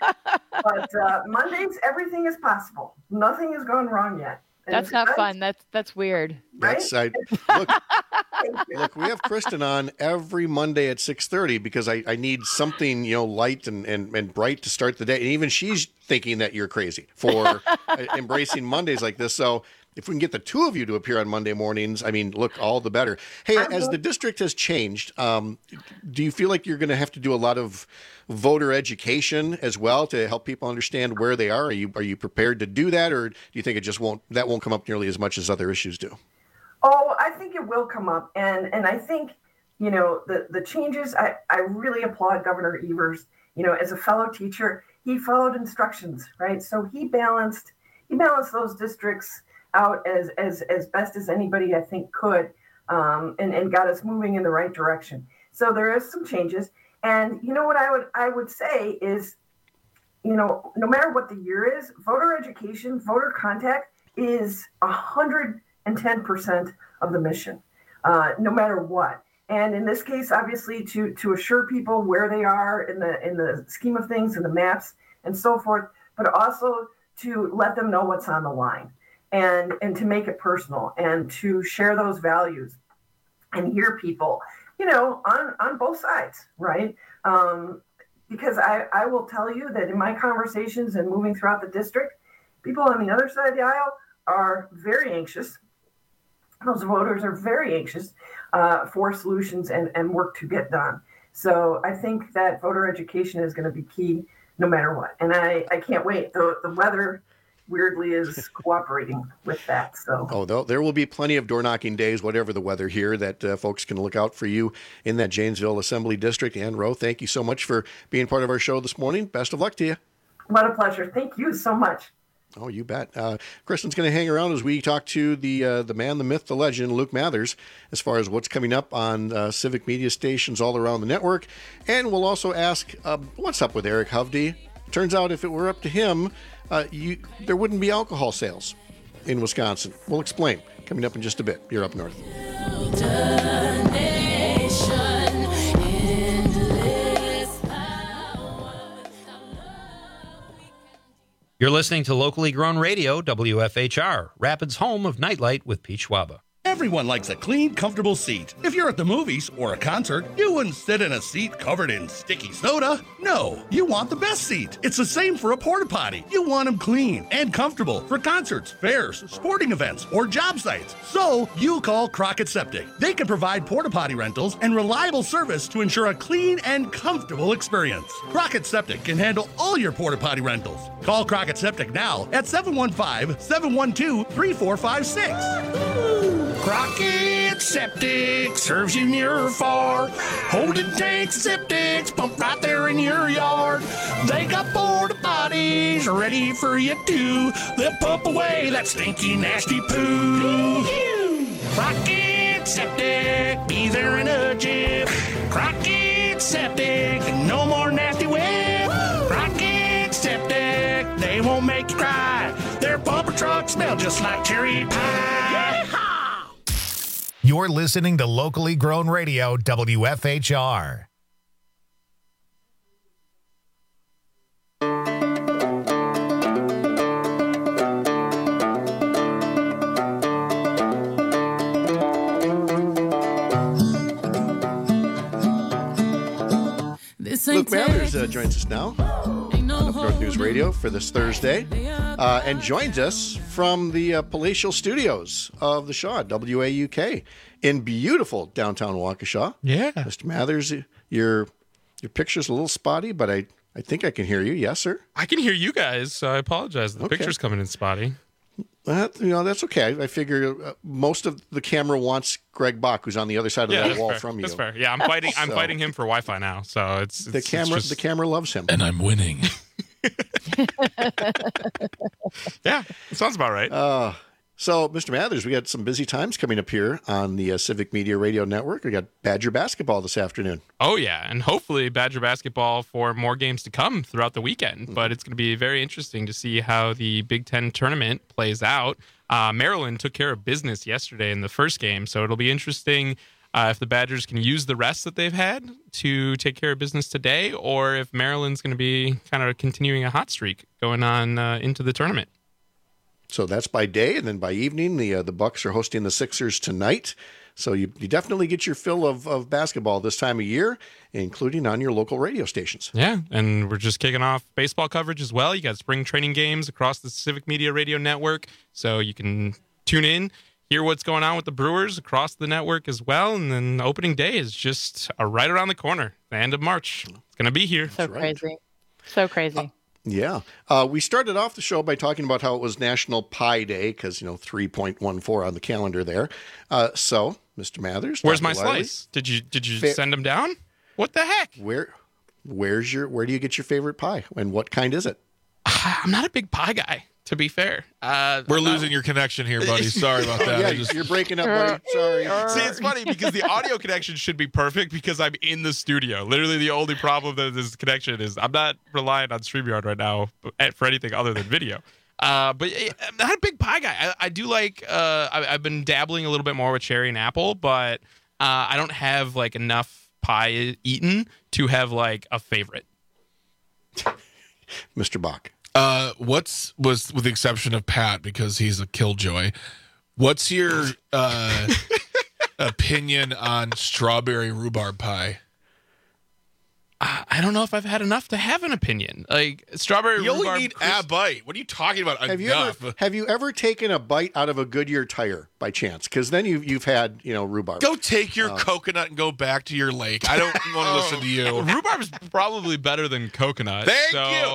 but uh, Mondays, everything is possible. Nothing has gone wrong yet. And that's not nice. Fun. That's that's weird. That's I, look, look, we have Kristen on every Monday at six thirty because I, I need something, you know, light and, and, and bright to start the day. And even she's thinking that you're crazy for embracing Mondays like this. So if we can get the two of you to appear on Monday mornings, I mean, look, all the better. Hey, as the district has changed, um, do you feel like you're going to have to do a lot of voter education as well to help people understand where they are? Are you are you prepared to do that, or do you think it just won't that won't come up nearly as much as other issues do? Oh, I think it will come up, and and I think you know the the changes. I I really applaud Governor Evers. You know, as a fellow teacher, he followed instructions, right? So he balanced he balanced those districts out as as as best as anybody I think could, um, and and got us moving in the right direction. So there is some changes, and you know what I would I would say is, you know, no matter what the year is, voter education, voter contact is a hundred and ten percent of the mission, uh, no matter what. And in this case, obviously, to to assure people where they are in the in the scheme of things, in the maps and so forth, but also to let them know what's on the line. And and to make it personal and to share those values and hear people, you know, on, on both sides, right? Um, because I, I will tell you that in my conversations and moving throughout the district, people on the other side of the aisle are very anxious. Those voters are very anxious uh, for solutions and, and work to get done. So I think that voter education is going to be key no matter what. And I, I can't wait. The, the weather weirdly is cooperating with that. So, oh, there, there will be plenty of door knocking days, whatever the weather here, that uh, folks can look out for you in that Janesville Assembly District. Ann Rowe, thank you so much for being part of our show this morning. Best of luck to you. What a pleasure. Thank you so much. Oh, you bet. Uh, Kristen's going to hang around as we talk to the uh, the man, the myth, the legend, Luke Mathers, as far as what's coming up on uh, civic media stations all around the network. And we'll also ask, uh, what's up with Eric Hovde? Turns out if it were up to him, uh, you, there wouldn't be alcohol sales in Wisconsin. We'll explain. Coming up in just a bit. You're Up North. You're listening to locally grown radio, W F H R, Rapids' home of Nightlight with Pete Schwaba. Everyone likes a clean, comfortable seat. If you're at the movies or a concert, you wouldn't sit in a seat covered in sticky soda. No, you want the best seat. It's the same for a porta potty. You want them clean and comfortable for concerts, fairs, sporting events, or job sites. So you call Crockett Septic. They can provide porta potty rentals and reliable service to ensure a clean and comfortable experience. Crockett Septic can handle all your porta potty rentals. Call Crockett Septic now at seven one five, seven one two, three four five six. Crockett Septic serves you near or far. Holding tanks, septics, pump right there in your yard. They got porta potties ready for you too. They'll pump away that stinky, nasty poo. Crockett Septic, be there in a jiff. Crockett Septic, no more nasty whip. Crockett Septic, they won't make you cry. Their pumper trucks smell just like cherry pie. You're listening to locally grown radio, W F H R. Luke Mathers uh, joins us now on Up North News Radio for this Thursday, uh, and joins us from the uh, palatial studios of the Shaw, W A U K, in beautiful downtown Waukesha. Yeah. Mister Mathers, your your picture's a little spotty, but I, I think I can hear you. Yes, sir? I can hear you guys, so I apologize. The Okay. picture's coming in spotty. Uh, you know, that's okay. I, I figure uh, most of the camera wants Greg Bach, who's on the other side of Yeah, that that's wall fair. from you. That's fair. Yeah, I'm fighting. I'm So- fighting him for Wi-Fi now. So it's, The it's camera, It's the just, camera loves him, and I'm winning. Yeah, it sounds about right. Uh, so, Mister Mathers, we got some busy times coming up here on the uh, Civic Media Radio Network. We got Badger basketball this afternoon. Oh, yeah. And hopefully Badger basketball for more games to come throughout the weekend. But it's going to be very interesting to see how the Big Ten tournament plays out. Uh, Maryland took care of business yesterday in the first game, so it'll be interesting uh, if the Badgers can use the rest that they've had to take care of business today, or if Maryland's going to be kind of continuing a hot streak going on uh, into the tournament. So that's by day, and then by evening, the uh, the Bucks are hosting the Sixers tonight. So you, you definitely get your fill of, of basketball this time of year, including on your local radio stations. Yeah, and we're just kicking off baseball coverage as well. You got spring training games across the Civic Media Radio Network, so you can tune in, hear what's going on with the Brewers across the network as well. And then opening day is just uh, right around the corner, the end of March. It's going to be here. So crazy. So crazy. Yeah. Uh, we started off the show by talking about how it was National Pie Day because, you know, three point one four on the calendar there. Uh, so, Mister Mathers. Where's Doctor my Wiley, slice? Did you did you Fa- send them down? What the heck? Where, where's your, where do you get your favorite pie, and what kind is it? I'm not a big pie guy, to be fair. Uh, We're I'm not- losing your connection here, buddy. Sorry about that. Yeah, I just- you're breaking up, buddy. Sorry. See, it's funny because the audio connection should be perfect because I'm in the studio. Literally, the only problem that this connection is I'm not relying on StreamYard right now for anything other than video. Uh, but I'm not a big pie guy. I, I do like. Uh, I, I've been dabbling a little bit more with cherry and apple, but uh, I don't have like enough pie eaten to have like a favorite. Mister Bach. Uh, what's was with the exception of Pat because he's a killjoy. What's your uh, opinion on strawberry rhubarb pie? I, I don't know if I've had enough to have an opinion. Like strawberry You only rhubarb. need crisp- a bite. What are you talking about? Have you Enough. ever have you ever taken a bite out of a Goodyear tire? by chance? Because then you've you've had you know rhubarb. Go take your Um, coconut and go back to your lake. I don't want to listen to you. Rhubarb is probably better than coconut. Thank so, you.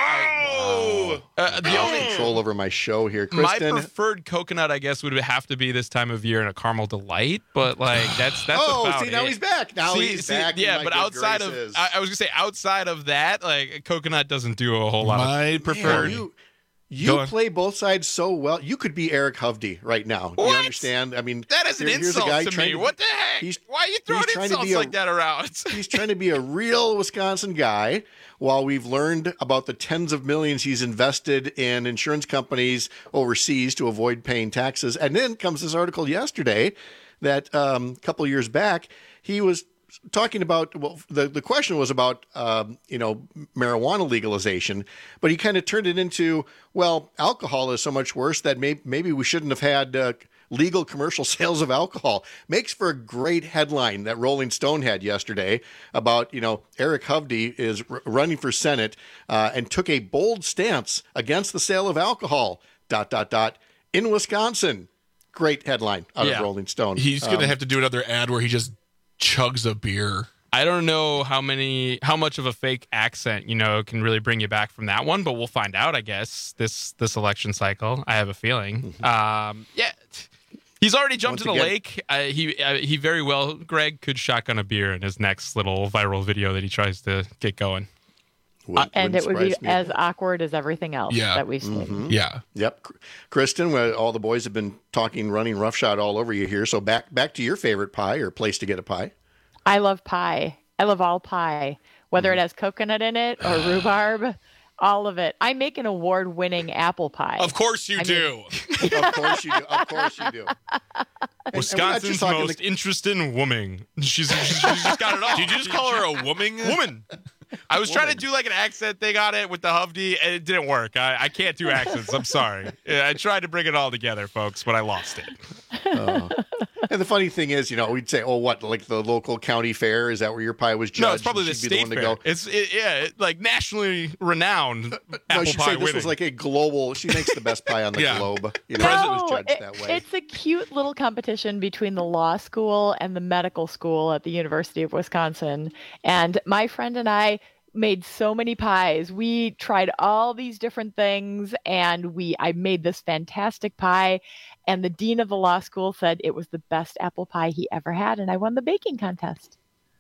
Oh, uh, the I have only control over my show here, my Kristen. preferred coconut, I guess, would have to be this time of year in a caramel delight. But like that's that's Oh, about see, now it. he's back. Now See- he's see, back in Yeah, my but good outside graces. of I, I was gonna say outside of that, like coconut doesn't do a whole lot. My of preferred. Man, you Go you on. play both sides so well. You could be Eric Hovde right now. You What? understand? I mean, That is an here- here's a insult guy to trying me. to- What the heck? he's- Why are you throwing he's trying to insults be a- like that around? He's trying to be a real Wisconsin guy while we've learned about the tens of millions he's invested in insurance companies overseas to avoid paying taxes. And then comes this article yesterday that um, a couple years back, he was talking about, well, the, the question was about, um, you know, marijuana legalization, but he kind of turned it into, well, alcohol is so much worse that may, maybe we shouldn't have had uh, legal commercial sales of alcohol. Makes for a great headline that Rolling Stone had yesterday about, you know, Eric Hovde is r- running for Senate uh, and took a bold stance against the sale of alcohol, dot, dot, dot, in Wisconsin. Great headline out Yeah. of Rolling Stone. He's going to Um, have to do another ad where he just chugs a beer. I don't know how many, how much of a fake accent, you know, can really bring you back from that one, but we'll find out, I guess, this this election cycle. I have a feeling. Mm-hmm. Um, yeah, he's already jumped Once in the again- lake. Uh, he uh, he very well, Greg, could shotgun a beer in his next little viral video that he tries to get going. Wouldn't- and wouldn't it would be surprise me. as awkward as everything else Yeah. that we've seen. Mhm. Yeah. Yep. Kristen, well, all the boys have been talking, running roughshod all over you here. So back back to your favorite pie or place to get a pie. I love pie. I love all pie, whether it has coconut in it or rhubarb, all of it. I make an award-winning apple pie. Of course you I do. Of course you do. Of course you do. And- Wisconsin's and we're not just talking most the- interesting woman. She's, she's, she's just got it all. Did you just call her a woman? Woman. I was trying to do like an accent thing on it with the Hovde, and it didn't work. I, I can't do accents. I'm sorry. Yeah, I tried to bring it all together, folks, but I lost it. Oh. And the funny thing is, you know, we'd say, "Oh, what? Like the local county fair? Is that where your pie was judged?" No, it's probably the And she'd be state one to fair. go. It's it, yeah, it, like nationally renowned No, apple she'd pie say this winning. was like a global. She makes the best pie on the Yeah. globe. You know, it was No, judged it- that way. it's a cute little competition between the law school and the medical school at the University of Wisconsin. And my friend and I made so many pies. We tried all these different things, and we I made this fantastic pie. And the dean of the law school said it was the best apple pie he ever had, and I won the baking contest.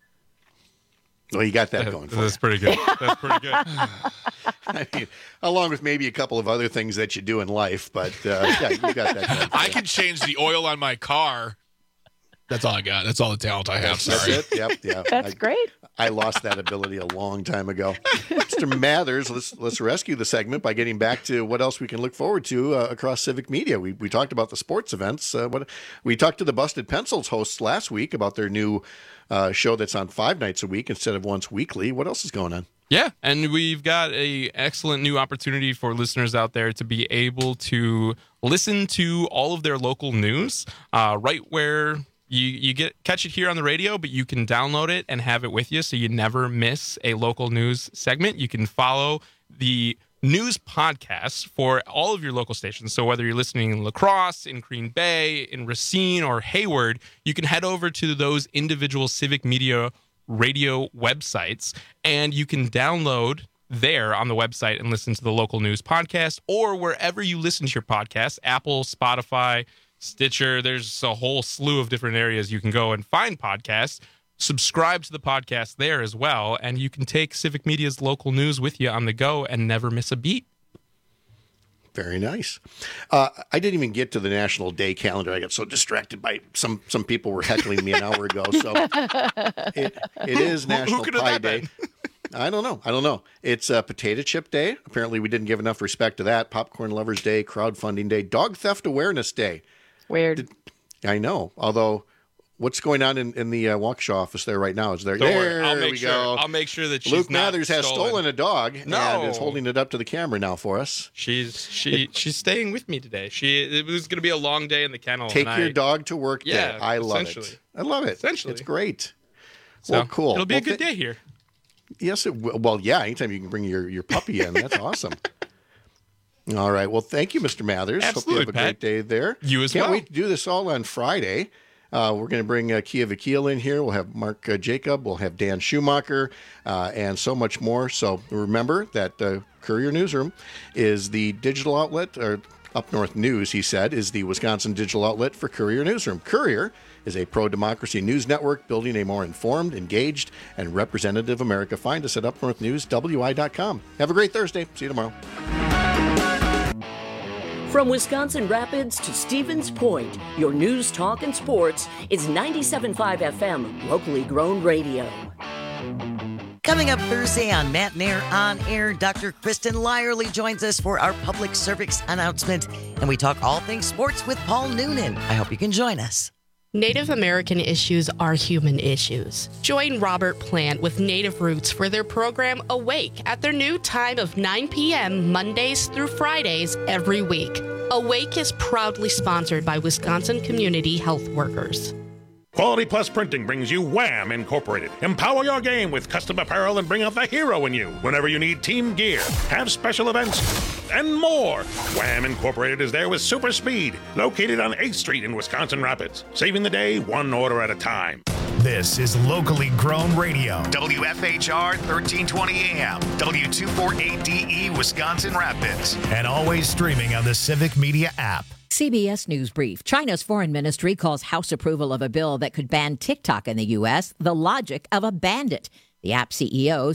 Well, you got that going for That's you. pretty good. That's pretty good. I mean, along with maybe a couple of other things that you do in life, but uh, yeah, you got that going for I you. can change the oil on my car. That's all I got. That's all the talent I have. That's Sorry. it. Yep. Yeah. That's I, great. I lost that ability a long time ago. Mister Mathers, let's let's rescue the segment by getting back to what else we can look forward to uh, across civic media. We we talked about the sports events. Uh, what we talked to the Busted Pencils hosts last week about their new uh, show that's on five nights a week instead of once weekly. What else is going on? Yeah, and we've got a excellent new opportunity for listeners out there to be able to listen to all of their local news uh, right where you you get catch it here on the radio, but you can download it and have it with you so you never miss a local news segment. You can follow the news podcasts for all of your local stations. So whether you're listening in La Crosse, in Green Bay, in Racine, or Hayward, you can head over to those individual civic media radio websites, and you can download there on the website and listen to the local news podcast, or wherever you listen to your podcast, Apple, Spotify, Stitcher. There's a whole slew of different areas you can go and find podcasts. Subscribe to the podcast there as well, and you can take Civic Media's local news with you on the go and never miss a beat. Very nice. Uh, I didn't even get to the National Day calendar. I got so distracted by some some people were heckling me an hour ago. So it, it is Who- who National could have Pie that Day. been? I don't know. I don't know. It's uh, Potato Chip Day. Apparently, we didn't give enough respect to that. Popcorn Lovers Day, Crowdfunding Day, Dog Theft Awareness Day. Weird. I know. Although, what's going on in, in the uh, Waukesha office there right now? Is there? Don't there worry, I'll make we sure. go. I'll make sure that she's Luke not Mathers has stolen. stolen a dog No. and is holding it up to the camera now for us. She's she she's staying with me today. She it was going to be a long day in the kennel. Take and your I- dog to work Yeah, day. I love essentially. it. I love it. Essentially. It's great. So, well, cool. It'll be a Well, good th- day here. Yes, it will. Well, yeah, anytime you can bring your, your puppy in, that's awesome. All right. Well, thank you, Mister Mathers. Absolutely, Hope you have a Pat. great day there. You as Can't well. wait to do this all on Friday. Uh, we're going to bring uh, Kia Vakil in here. We'll have Mark uh, Jacob. We'll have Dan Schumacher uh, and so much more. So remember that uh, Courier Newsroom is the digital outlet, or Up North News, he said, is the Wisconsin digital outlet for Courier Newsroom. Courier is a pro-democracy news network building a more informed, engaged, and representative America. Find us at up north news w i dot com. Have a great Thursday. See you tomorrow. From Wisconsin Rapids to Stevens Point, your news, talk, and sports is ninety-seven point five F M, locally grown radio. Coming up Thursday on Matt Nair On Air, Doctor Kristen Lyerly joins us for our public service announcement, and we talk all things sports with Paul Noonan. I hope you can join us. Native American issues are human issues. Join Robert Plant with Native Roots for their program Awake at their new time of nine p.m. Mondays through Fridays every week. Awake is proudly sponsored by Wisconsin Community Health Workers. Quality Plus Printing brings you Wham! Incorporated. Empower your game with custom apparel and bring out the hero in you whenever you need team gear, have special events, and more. Wham! Incorporated is there with super speed, located on eighth Street in Wisconsin Rapids, saving the day one order at a time. This is locally grown radio. W F H R thirteen twenty A M, W two forty-eight D E Wisconsin Rapids, and always streaming on the Civic Media app. C B S News Brief. China's foreign ministry calls House approval of a bill that could ban TikTok in the U S the logic of a bandit. The app C E O